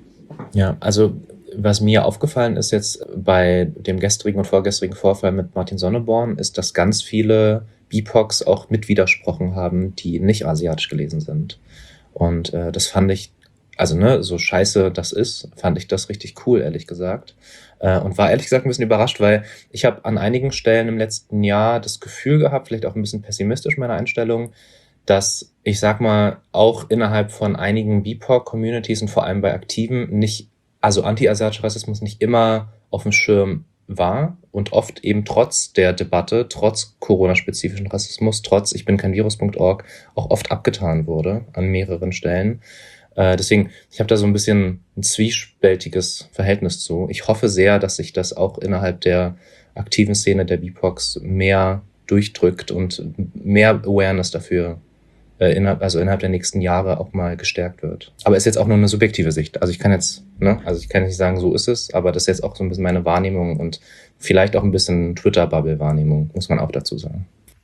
Ja, also was mir aufgefallen ist jetzt bei dem gestrigen und vorgestrigen Vorfall mit Martin Sonneborn, ist, dass ganz viele B I P O Cs auch mit widersprochen haben, die nicht asiatisch gelesen sind. Und äh, das fand ich Also, ne, so scheiße das ist, fand ich das richtig cool, ehrlich gesagt. Äh, und war ehrlich gesagt ein bisschen überrascht, weil ich habe an einigen Stellen im letzten Jahr das Gefühl gehabt, vielleicht auch ein bisschen pessimistisch meine Einstellung, dass ich sag mal, auch innerhalb von einigen B I P O C-Communities und vor allem bei Aktiven nicht, also anti-asiatischer Rassismus nicht immer auf dem Schirm war und oft eben trotz der Debatte, trotz Corona-spezifischen Rassismus, trotz ich bin kein Virus Punkt org auch oft abgetan wurde an mehreren Stellen. Deswegen, ich habe da so ein bisschen ein zwiespältiges Verhältnis zu. Ich hoffe sehr, dass sich das auch innerhalb der aktiven Szene der B I P O Cs mehr durchdrückt und mehr Awareness dafür, äh, innerhalb, also innerhalb der nächsten Jahre auch mal gestärkt wird. Aber ist jetzt auch nur eine subjektive Sicht. Also ich kann jetzt, ne, also ich kann nicht sagen, so ist es, aber das ist jetzt auch so ein bisschen meine Wahrnehmung und vielleicht auch ein bisschen Twitter-Bubble-Wahrnehmung, muss man auch dazu sagen.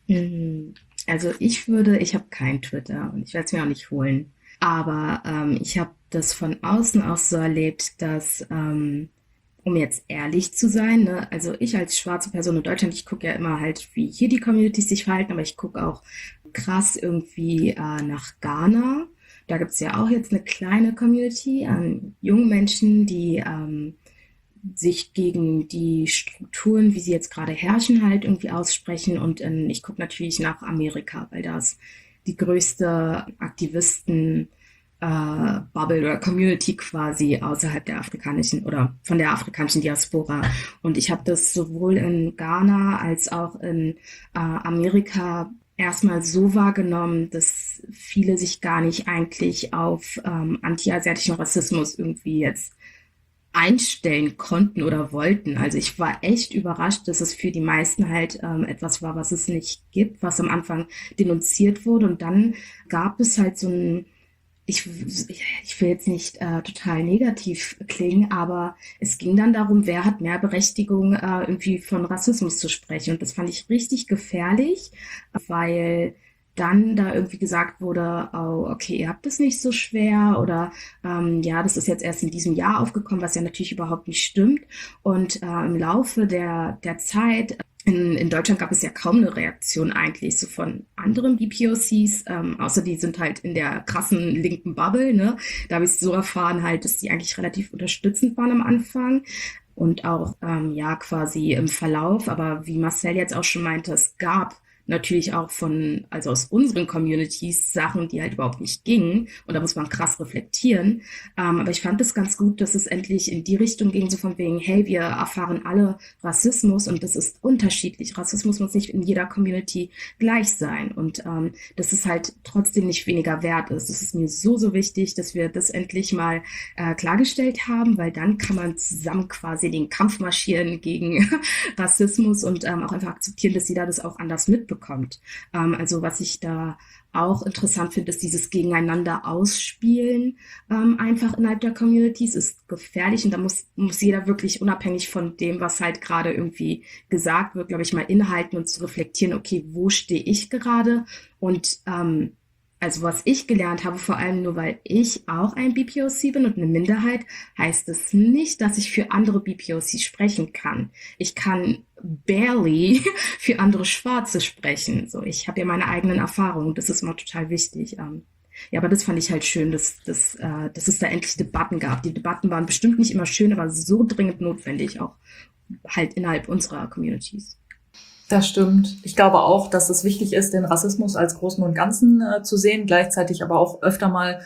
Also ich würde, ich habe kein Twitter und ich werde es mir auch nicht holen. Aber ähm, ich habe das von außen auch so erlebt, dass, ähm, um jetzt ehrlich zu sein, ne, also ich als schwarze Person in Deutschland, ich gucke ja immer halt, wie hier die Communities sich verhalten, aber ich gucke auch krass irgendwie äh, nach Ghana. Da gibt's ja auch jetzt eine kleine Community an jungen Menschen, die ähm, sich gegen die Strukturen, wie sie jetzt gerade herrschen, halt irgendwie aussprechen. Und ähm, ich gucke natürlich nach Amerika, weil das die größte Aktivisten äh, Bubble oder Community quasi außerhalb der afrikanischen oder von der afrikanischen Diaspora. Und ich habe das sowohl in Ghana als auch in äh, Amerika erstmal so wahrgenommen, dass viele sich gar nicht eigentlich auf ähm, anti-asiatischen Rassismus irgendwie jetzt einstellen konnten oder wollten. Also ich war echt überrascht, dass es für die meisten halt ähm, etwas war, was es nicht gibt, was am Anfang denunziert wurde. Und dann gab es halt so ein, ich, ich will jetzt nicht äh, total negativ klingen, aber es ging dann darum, wer hat mehr Berechtigung, äh, irgendwie von Rassismus zu sprechen. Und das fand ich richtig gefährlich, weil dann da irgendwie gesagt wurde, oh, okay, ihr habt es nicht so schwer oder ähm, ja, das ist jetzt erst in diesem Jahr aufgekommen, was ja natürlich überhaupt nicht stimmt. Und äh, im Laufe der, der Zeit, in, in Deutschland gab es ja kaum eine Reaktion eigentlich so von anderen B P O Cs, ähm, außer die sind halt in der krassen linken Bubble, ne? Da habe ich so erfahren halt, dass die eigentlich relativ unterstützend waren am Anfang. Und auch, ähm, ja, quasi im Verlauf, aber wie Marcel jetzt auch schon meinte, es gab natürlich auch von, also aus unseren Communities, Sachen, die halt überhaupt nicht gingen. Und da muss man krass reflektieren. Ähm, aber ich fand es ganz gut, dass es endlich in die Richtung ging, so von wegen, hey, wir erfahren alle Rassismus und das ist unterschiedlich. Rassismus muss nicht in jeder Community gleich sein. Und ähm, dass es halt trotzdem nicht weniger wert ist. Das ist mir so, so wichtig, dass wir das endlich mal äh, klargestellt haben, weil dann kann man zusammen quasi den Kampf marschieren gegen Rassismus und ähm, auch einfach akzeptieren, dass jeder das auch anders mitbekommt. Bekommt. Ähm, also was ich da auch interessant finde, ist dieses Gegeneinander ausspielen ähm, einfach innerhalb der Communities ist gefährlich und da muss, muss jeder wirklich unabhängig von dem, was halt gerade irgendwie gesagt wird, glaube ich, mal innehalten und zu reflektieren, okay, wo stehe ich gerade und ähm, also was ich gelernt habe, vor allem nur weil ich auch ein B P O C bin und eine Minderheit, heißt es nicht, dass ich für andere B P O C sprechen kann. Ich kann barely für andere Schwarze sprechen. So, ich habe ja meine eigenen Erfahrungen. Das ist immer total wichtig. Ähm, ja, aber das fand ich halt schön, dass, dass, äh, dass es da endlich Debatten gab. Die Debatten waren bestimmt nicht immer schön, aber so dringend notwendig, auch halt innerhalb unserer Communities. Das stimmt. Ich glaube auch, dass es wichtig ist, den Rassismus als Großen und Ganzen äh, zu sehen, gleichzeitig aber auch öfter mal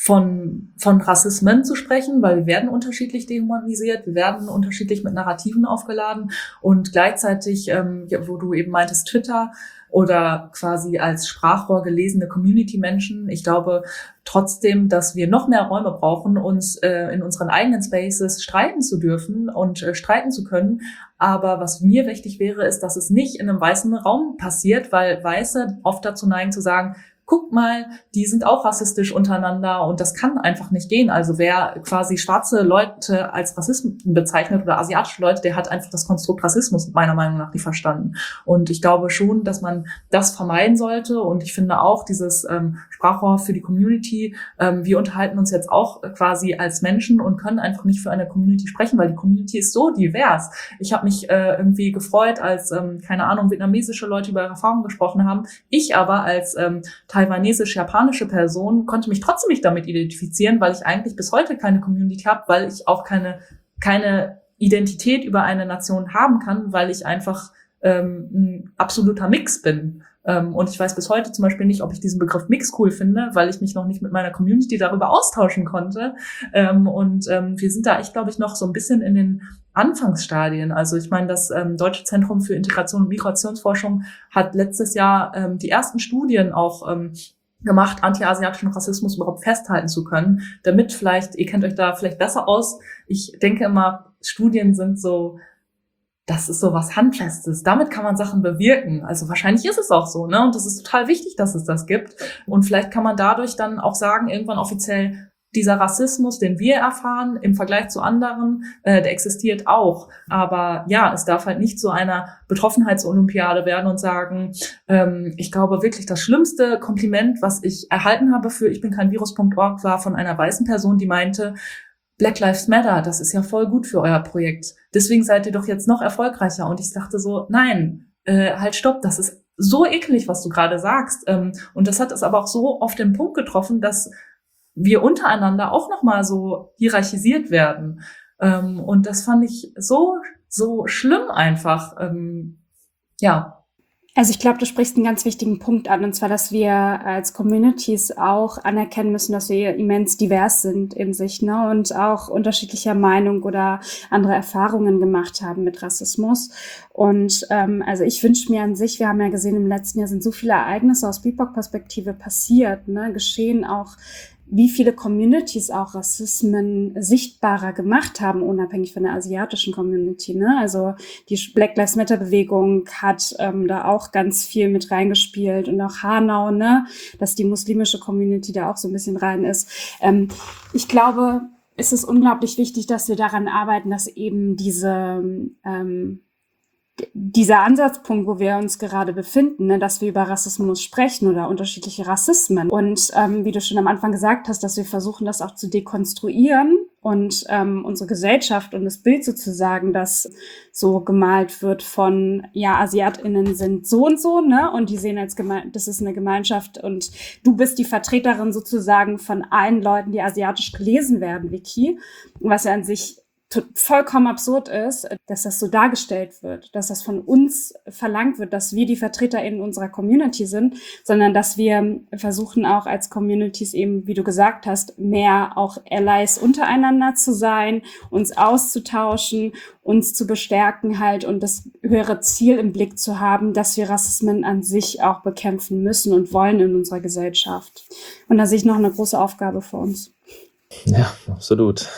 von von Rassismen zu sprechen, weil wir werden unterschiedlich dehumanisiert, wir werden unterschiedlich mit Narrativen aufgeladen und gleichzeitig, ähm, wo du eben meintest, Twitter oder quasi als Sprachrohr gelesene Community-Menschen. Ich glaube trotzdem, dass wir noch mehr Räume brauchen, uns äh, in unseren eigenen Spaces streiten zu dürfen und äh, streiten zu können. Aber was mir wichtig wäre, ist, dass es nicht in einem weißen Raum passiert, weil Weiße oft dazu neigen zu sagen, guck mal, die sind auch rassistisch untereinander und das kann einfach nicht gehen. Also wer quasi schwarze Leute als Rassisten bezeichnet oder asiatische Leute, der hat einfach das Konstrukt Rassismus meiner Meinung nach nicht verstanden. Und ich glaube schon, dass man das vermeiden sollte. Und ich finde auch dieses ähm, Sprachrohr für die Community, ähm, wir unterhalten uns jetzt auch quasi als Menschen und können einfach nicht für eine Community sprechen, weil die Community ist so divers. Ich habe mich äh, irgendwie gefreut, als, ähm, keine Ahnung, vietnamesische Leute über ihre Erfahrungen gesprochen haben. Ich aber als ähm, taiwanesisch-japanische Person konnte mich trotzdem nicht damit identifizieren, weil ich eigentlich bis heute keine Community habe, weil ich auch keine keine Identität über eine Nation haben kann, weil ich einfach ähm, ein absoluter Mix bin. Ähm, und ich weiß bis heute zum Beispiel nicht, ob ich diesen Begriff Mix cool finde, weil ich mich noch nicht mit meiner Community darüber austauschen konnte. Ähm, und ähm, wir sind da echt, glaube ich, noch so ein bisschen in den Anfangsstadien. Also ich meine, das ähm, Deutsche Zentrum für Integration und Migrationsforschung hat letztes Jahr ähm, die ersten Studien auch ähm, gemacht, anti-asiatischen Rassismus überhaupt festhalten zu können, damit vielleicht, ihr kennt euch da vielleicht besser aus, ich denke immer, Studien sind so, das ist so was Handfestes, damit kann man Sachen bewirken, also wahrscheinlich ist es auch so, ne, und das ist total wichtig, dass es das gibt und vielleicht kann man dadurch dann auch sagen, irgendwann offiziell, dieser Rassismus, den wir erfahren, im Vergleich zu anderen, äh, der existiert auch. Aber ja, es darf halt nicht zu einer Betroffenheitsolympiade werden und sagen, ähm, ich glaube wirklich, das schlimmste Kompliment, was ich erhalten habe für ich bin kein Virus Punkt org, war von einer weißen Person, die meinte, Black Lives Matter, das ist ja voll gut für euer Projekt. Deswegen seid ihr doch jetzt noch erfolgreicher. Und ich dachte so, nein, äh, halt stopp, das ist so eklig, was du gerade sagst. Ähm, und das hat es aber auch so auf den Punkt getroffen, dass wir untereinander auch nochmal so hierarchisiert werden. Ähm, und das fand ich so, so schlimm einfach. Ähm, ja. Also ich glaube, du sprichst einen ganz wichtigen Punkt an, und zwar, dass wir als Communities auch anerkennen müssen, dass wir immens divers sind in sich, ne, und auch unterschiedlicher Meinung oder andere Erfahrungen gemacht haben mit Rassismus. Und ähm, also ich wünsche mir an sich, wir haben ja gesehen, im letzten Jahr sind so viele Ereignisse aus B I P O C-Perspektive passiert, ne, geschehen auch, wie viele Communities auch Rassismen sichtbarer gemacht haben, unabhängig von der asiatischen Community, ne? Also die Black Lives Matter Bewegung hat ähm, da auch ganz viel mit reingespielt und auch Hanau, ne? Dass die muslimische Community da auch so ein bisschen rein ist. Ähm, ich glaube, es ist unglaublich wichtig, dass wir daran arbeiten, dass eben diese ähm, dieser Ansatzpunkt, wo wir uns gerade befinden, ne, dass wir über Rassismus sprechen oder unterschiedliche Rassismen. Und ähm, wie du schon am Anfang gesagt hast, dass wir versuchen, das auch zu dekonstruieren und ähm, unsere Gesellschaft und das Bild sozusagen, das so gemalt wird von, ja, AsiatInnen sind so und so, ne, und die sehen als Geme- das ist eine Gemeinschaft und du bist die Vertreterin sozusagen von allen Leuten, die asiatisch gelesen werden, Vicky, was ja an sich to- vollkommen absurd ist, dass das so dargestellt wird, dass das von uns verlangt wird, dass wir die VertreterInnen unserer Community sind, sondern dass wir versuchen auch als Communities eben, wie du gesagt hast, mehr auch Allies untereinander zu sein, uns auszutauschen, uns zu bestärken halt und das höhere Ziel im Blick zu haben, dass wir Rassismen an sich auch bekämpfen müssen und wollen in unserer Gesellschaft. Und da sehe ich noch eine große Aufgabe vor uns. Ja, absolut.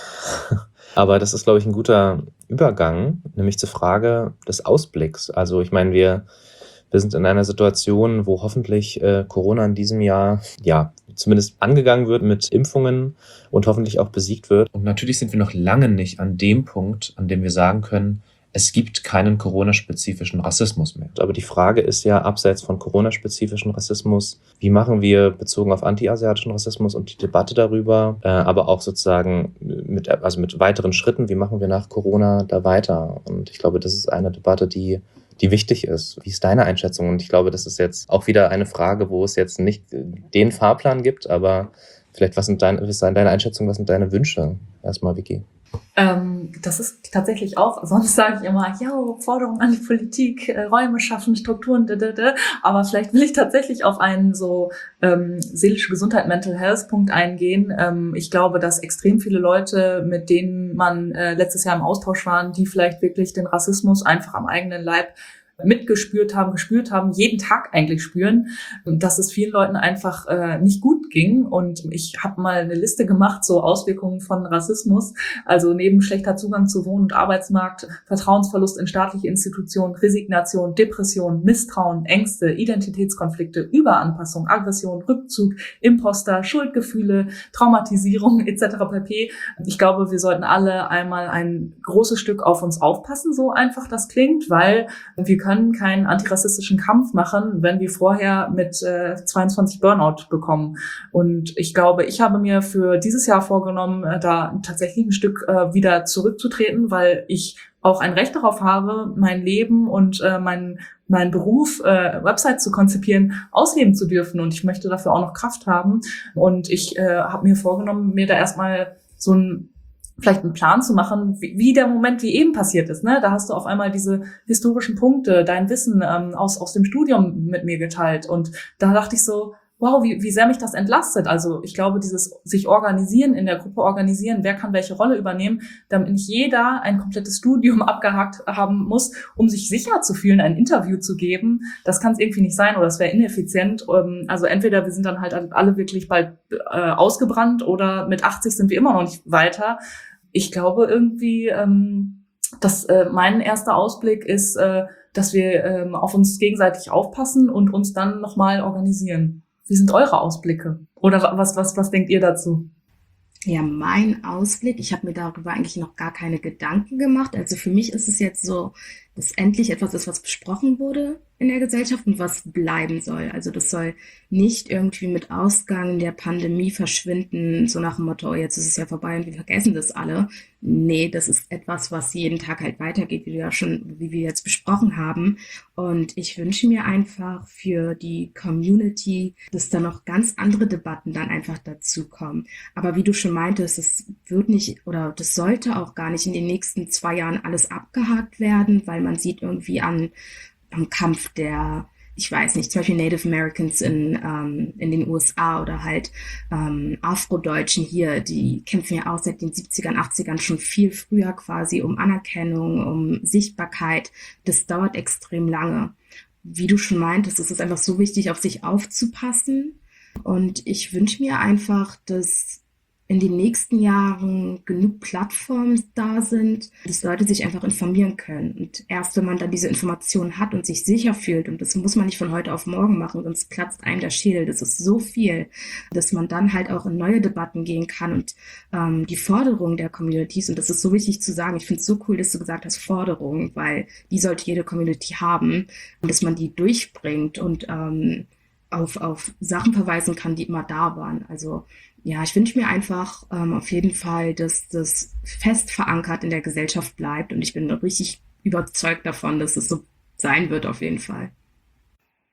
Aber das ist, glaube ich, ein guter Übergang, nämlich zur Frage des Ausblicks. Also ich meine, wir, wir sind in einer Situation, wo hoffentlich äh, Corona in diesem Jahr ja zumindest angegangen wird mit Impfungen und hoffentlich auch besiegt wird. Und natürlich sind wir noch lange nicht an dem Punkt, an dem wir sagen können, es gibt keinen Corona-spezifischen Rassismus mehr. Aber die Frage ist ja, abseits von Corona-spezifischen Rassismus, wie machen wir bezogen auf anti-asiatischen Rassismus und die Debatte darüber, äh, aber auch sozusagen mit, also mit weiteren Schritten, wie machen wir nach Corona da weiter? Und ich glaube, das ist eine Debatte, die die wichtig ist. Wie ist deine Einschätzung? Und ich glaube, das ist jetzt auch wieder eine Frage, wo es jetzt nicht den Fahrplan gibt, aber vielleicht, was sind deine, was ist deine Einschätzung, was sind deine Wünsche? Erstmal, Vicky. Ähm, das ist tatsächlich auch, sonst sage ich immer, ja, Forderungen an die Politik, äh, Räume schaffen, Strukturen, d -d -d. Aber vielleicht will ich tatsächlich auf einen so ähm, seelische Gesundheit, Mental Health Punkt eingehen. Ähm, ich glaube, dass extrem viele Leute, mit denen man äh, letztes Jahr im Austausch waren, die vielleicht wirklich den Rassismus einfach am eigenen Leib mitgespürt haben, gespürt haben, jeden Tag eigentlich spüren, dass es vielen Leuten einfach äh, nicht gut ging. Und ich habe mal eine Liste gemacht, so Auswirkungen von Rassismus, also neben schlechter Zugang zu Wohn- und Arbeitsmarkt, Vertrauensverlust in staatliche Institutionen, Resignation, Depression, Misstrauen, Ängste, Identitätskonflikte, Überanpassung, Aggression, Rückzug, Imposter, Schuldgefühle, Traumatisierung et cetera pp. Ich glaube, wir sollten alle einmal ein großes Stück auf uns aufpassen, so einfach das klingt, weil wir können können keinen antirassistischen Kampf machen, wenn wir vorher mit äh, zweiundzwanzig Burnout bekommen. Und ich glaube, ich habe mir für dieses Jahr vorgenommen, äh, da tatsächlich ein Stück äh, wieder zurückzutreten, weil ich auch ein Recht darauf habe, mein Leben und äh, mein meinen Beruf, äh, Website zu konzipieren, ausleben zu dürfen. Und ich möchte dafür auch noch Kraft haben. Und ich äh, habe mir vorgenommen, mir da erstmal so ein vielleicht einen Plan zu machen, wie, wie der Moment wie eben passiert ist. Ne? Da hast du auf einmal diese historischen Punkte, dein Wissen ähm, aus aus dem Studium mit mir geteilt. Und da dachte ich so, wow, wie, wie sehr mich das entlastet. Also ich glaube, dieses sich organisieren, in der Gruppe organisieren, wer kann welche Rolle übernehmen, damit nicht jeder ein komplettes Studium abgehakt haben muss, um sich sicher zu fühlen, ein Interview zu geben. Das kann es irgendwie nicht sein oder das wäre ineffizient. Also entweder wir sind dann halt alle wirklich bald äh, ausgebrannt oder mit achtzig sind wir immer noch nicht weiter. Ich glaube irgendwie, ähm, dass äh, mein erster Ausblick ist, äh, dass wir ähm, auf uns gegenseitig aufpassen und uns dann nochmal organisieren. Wie sind eure Ausblicke? Oder was, was, was denkt ihr dazu? Ja, mein Ausblick, ich habe mir darüber eigentlich noch gar keine Gedanken gemacht. Also für mich ist es jetzt so, dass endlich etwas ist, was besprochen wurde in der Gesellschaft und was bleiben soll. Also das soll nicht irgendwie mit Ausgang der Pandemie verschwinden, so nach dem Motto, oh, jetzt ist es ja vorbei und wir vergessen das alle. Nee, das ist etwas, was jeden Tag halt weitergeht, wie wir ja schon, wie wir jetzt besprochen haben. Und ich wünsche mir einfach für die Community, dass da noch ganz andere Debatten dann einfach dazukommen. Aber wie du schon meintest, es wird nicht oder das sollte auch gar nicht in den nächsten zwei Jahren alles abgehakt werden, weil man sieht irgendwie an am Kampf der, ich weiß nicht, zum Beispiel Native Americans in, ähm, in den U S A oder halt ähm, Afrodeutschen hier, die kämpfen ja auch seit den siebzigern, achtzigern schon viel früher quasi um Anerkennung, um Sichtbarkeit. Das dauert extrem lange. Wie du schon meintest, es ist einfach so wichtig, auf sich aufzupassen. Und ich wünsche mir einfach, dass in den nächsten Jahren genug Plattformen da sind, dass Leute sich einfach informieren können. Und erst wenn man dann diese Informationen hat und sich sicher fühlt, und das muss man nicht von heute auf morgen machen, sonst platzt einem der Schädel, das ist so viel, dass man dann halt auch in neue Debatten gehen kann und ähm, die Forderungen der Communities, und das ist so wichtig zu sagen, ich finde es so cool, dass du gesagt hast, Forderungen, weil die sollte jede Community haben und dass man die durchbringt und ähm, auf, auf Sachen verweisen kann, die immer da waren. Also ja, ich wünsche mir einfach ähm, auf jeden Fall, dass das fest verankert in der Gesellschaft bleibt und ich bin richtig überzeugt davon, dass es so sein wird auf jeden Fall.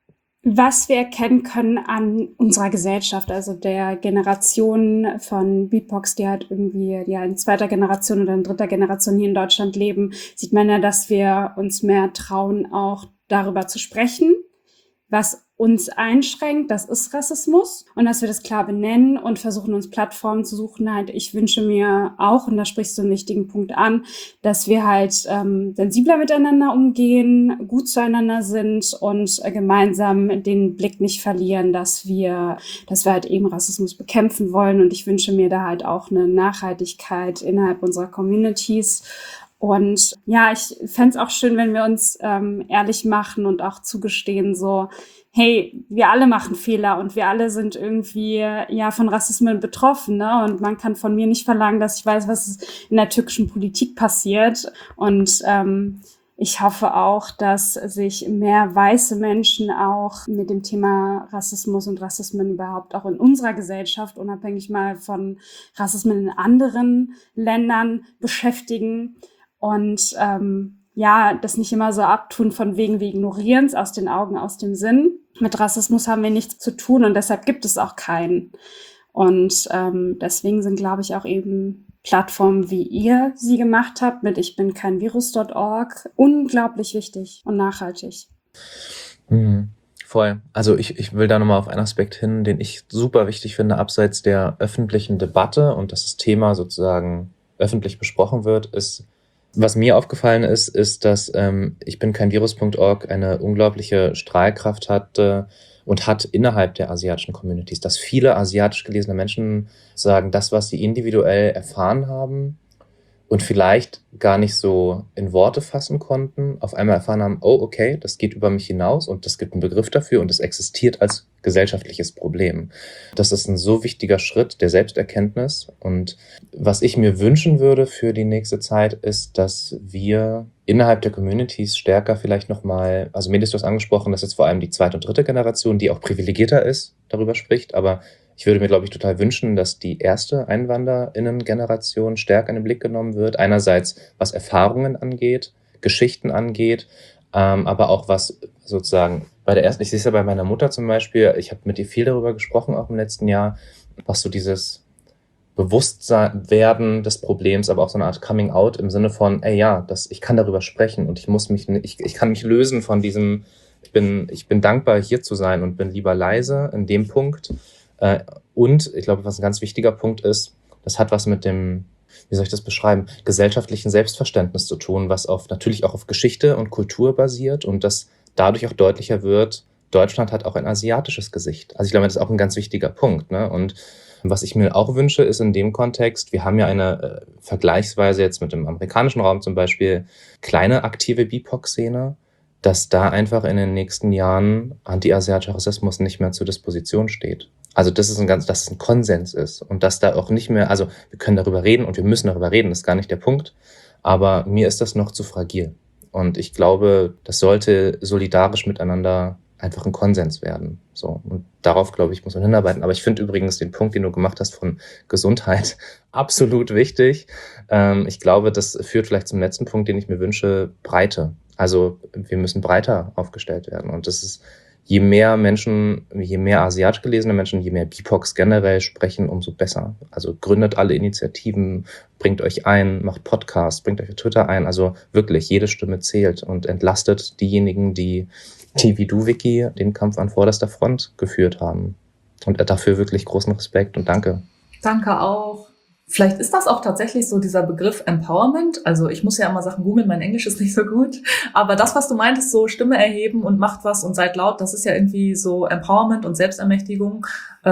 was wir erkennen können an unserer Gesellschaft, also der Generation von B I P O X, die halt irgendwie ja in zweiter Generation oder in dritter Generation hier in Deutschland leben, sieht man ja, dass wir uns mehr trauen, auch darüber zu sprechen, was uns einschränkt, das ist Rassismus, und dass wir das klar benennen und versuchen, uns Plattformen zu suchen. Halt, ich wünsche mir auch, und da sprichst du einen wichtigen Punkt an, dass wir halt ähm, sensibler miteinander umgehen, gut zueinander sind und äh, gemeinsam den Blick nicht verlieren, dass wir, dass wir halt eben Rassismus bekämpfen wollen. Und ich wünsche mir da halt auch eine Nachhaltigkeit innerhalb unserer Communities. Und ja, ich fände es auch schön, wenn wir uns ähm, ehrlich machen und auch zugestehen, so, hey, wir alle machen Fehler und wir alle sind irgendwie ja von Rassismus betroffen, ne? Und man kann von mir nicht verlangen, dass ich weiß, was in der türkischen Politik passiert. Und ähm, ich hoffe auch, dass sich mehr weiße Menschen auch mit dem Thema Rassismus und Rassismen überhaupt auch in unserer Gesellschaft, unabhängig mal von Rassismen in anderen Ländern, beschäftigen. Und ähm, ja, das nicht immer so abtun von wegen, wir ignorieren es, aus den Augen, aus dem Sinn. Mit Rassismus haben wir nichts zu tun und deshalb gibt es auch keinen. Und ähm, deswegen sind, glaube ich, auch eben Plattformen, wie ihr sie gemacht habt, mit ich bin kein Virus Punkt org, unglaublich wichtig und nachhaltig. Mhm. Voll. Also ich, ich will da nochmal auf einen Aspekt hin, den ich super wichtig finde, abseits der öffentlichen Debatte und dass das Thema sozusagen öffentlich besprochen wird, ist, was mir aufgefallen ist, ist, dass ähm, ich bin kein Virus Punkt org eine unglaubliche Strahlkraft hatte und hat innerhalb der asiatischen Communities, dass viele asiatisch gelesene Menschen sagen, das, was sie individuell erfahren haben und vielleicht gar nicht so in Worte fassen konnten, auf einmal erfahren haben, oh, okay, das geht über mich hinaus und es gibt einen Begriff dafür und es existiert als gesellschaftliches Problem. Das ist ein so wichtiger Schritt der Selbsterkenntnis. Und was ich mir wünschen würde für die nächste Zeit ist, dass wir innerhalb der Communities stärker vielleicht nochmal, also Melis, du hast angesprochen, dass jetzt vor allem die zweite und dritte Generation, die auch privilegierter ist, darüber spricht, aber ich würde mir, glaube ich, total wünschen, dass die erste EinwanderInnen-Generation stärker in den Blick genommen wird. Einerseits, was Erfahrungen angeht, Geschichten angeht, ähm, aber auch was sozusagen bei der ersten, ich sehe es ja bei meiner Mutter zum Beispiel, ich habe mit ihr viel darüber gesprochen, auch im letzten Jahr, was so dieses Bewusstwerden des Problems, aber auch so eine Art Coming Out im Sinne von, ey ja, das, ich kann darüber sprechen und ich muss mich, ich, ich kann mich lösen von diesem, ich bin, ich bin dankbar hier zu sein und bin lieber leise in dem Punkt. Und ich glaube, was ein ganz wichtiger Punkt ist, das hat was mit dem, wie soll ich das beschreiben, gesellschaftlichen Selbstverständnis zu tun, was auf natürlich auch auf Geschichte und Kultur basiert und das dadurch auch deutlicher wird, Deutschland hat auch ein asiatisches Gesicht. Also ich glaube, das ist auch ein ganz wichtiger Punkt, ne? Und was ich mir auch wünsche, ist in dem Kontext, wir haben ja eine äh, vergleichsweise jetzt mit dem amerikanischen Raum zum Beispiel kleine aktive B I P O X-Szene, dass da einfach in den nächsten Jahren anti-asiatischer Rassismus nicht mehr zur Disposition steht. Also das ist ein ganz, dass es ein Konsens ist und dass da auch nicht mehr, also wir können darüber reden und wir müssen darüber reden, das ist gar nicht der Punkt, aber mir ist das noch zu fragil und ich glaube, das sollte solidarisch miteinander einfach ein Konsens werden. So, und darauf, glaube ich, muss man hinarbeiten. Aber ich finde übrigens den Punkt, den du gemacht hast von Gesundheit, absolut wichtig. Ähm, ich glaube, das führt vielleicht zum letzten Punkt, den ich mir wünsche, Breite. Also wir müssen breiter aufgestellt werden und das ist, je mehr Menschen, je mehr asiatisch gelesene Menschen, je mehr B I P O X generell sprechen, umso besser. Also gründet alle Initiativen, bringt euch ein, macht Podcasts, bringt euch auf Twitter ein. Also wirklich, jede Stimme zählt und entlastet diejenigen, die, die wie du, Vicky, den Kampf an vorderster Front geführt haben. Und dafür wirklich großen Respekt und danke. Danke auch. Vielleicht ist das auch tatsächlich so dieser Begriff Empowerment. Also ich muss ja immer Sachen googeln, mein Englisch ist nicht so gut. Aber das, was du meintest, so Stimme erheben und macht was und seid laut, das ist ja irgendwie so Empowerment und Selbstermächtigung.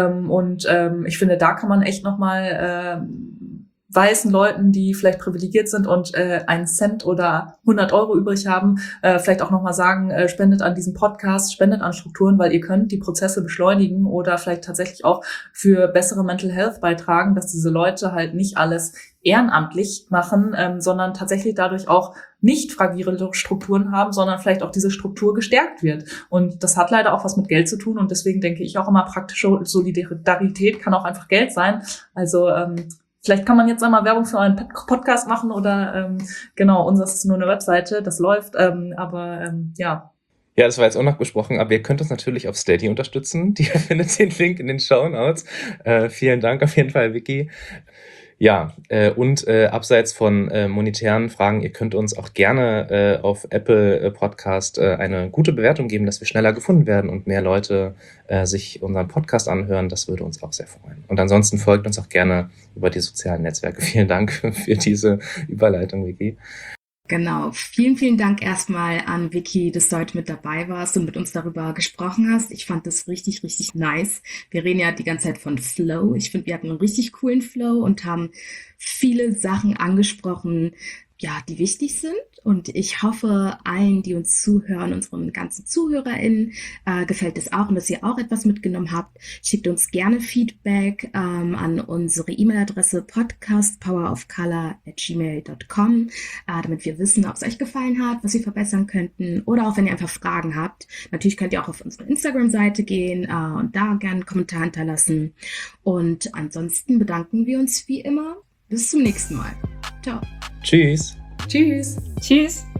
Und ich finde, da kann man echt nochmal weißen Leuten, die vielleicht privilegiert sind und äh, einen Cent oder hundert Euro übrig haben, äh, vielleicht auch nochmal sagen, äh, spendet an diesem Podcast, spendet an Strukturen, weil ihr könnt die Prozesse beschleunigen oder vielleicht tatsächlich auch für bessere Mental Health beitragen, dass diese Leute halt nicht alles ehrenamtlich machen, ähm, sondern tatsächlich dadurch auch nicht fragile Strukturen haben, sondern vielleicht auch diese Struktur gestärkt wird. Und das hat leider auch was mit Geld zu tun und deswegen denke ich auch immer, praktische Solidarität kann auch einfach Geld sein. Also ähm, vielleicht kann man jetzt einmal Werbung für euren Podcast machen oder ähm, genau, unseres ist nur eine Webseite, das läuft, ähm, aber ähm, ja. Ja, das war jetzt auch noch besprochen, aber ihr könnt uns natürlich auf Steady unterstützen. Ihr findet den Link in den Shownotes. Äh, vielen Dank auf jeden Fall, Vicky. Ja, äh, und äh, abseits von äh, monetären Fragen, ihr könnt uns auch gerne äh, auf Apple äh, Podcast äh, eine gute Bewertung geben, dass wir schneller gefunden werden und mehr Leute äh, sich unseren Podcast anhören. Das würde uns auch sehr freuen. Und ansonsten folgt uns auch gerne über die sozialen Netzwerke. Vielen Dank für diese Überleitung, Vicky. Genau. Vielen, vielen Dank erstmal an Vicky, dass du heute mit dabei warst und mit uns darüber gesprochen hast. Ich fand das richtig, richtig nice. Wir reden ja die ganze Zeit von Flow. Ich finde, wir hatten einen richtig coolen Flow und haben viele Sachen angesprochen, ja, die wichtig sind. Und ich hoffe, allen, die uns zuhören, unseren ganzen ZuhörerInnen, äh, gefällt es auch und dass ihr auch etwas mitgenommen habt. Schickt uns gerne Feedback ähm, an unsere E-Mail-Adresse podcast power of color at gmail dot com, äh, damit wir wissen, ob es euch gefallen hat, was wir verbessern könnten oder auch wenn ihr einfach Fragen habt. Natürlich könnt ihr auch auf unsere Instagram-Seite gehen äh, und da gerne einen Kommentar hinterlassen. Und ansonsten bedanken wir uns wie immer. Bis zum nächsten Mal. Ciao. Tschüss. Tschüss. Tschüss.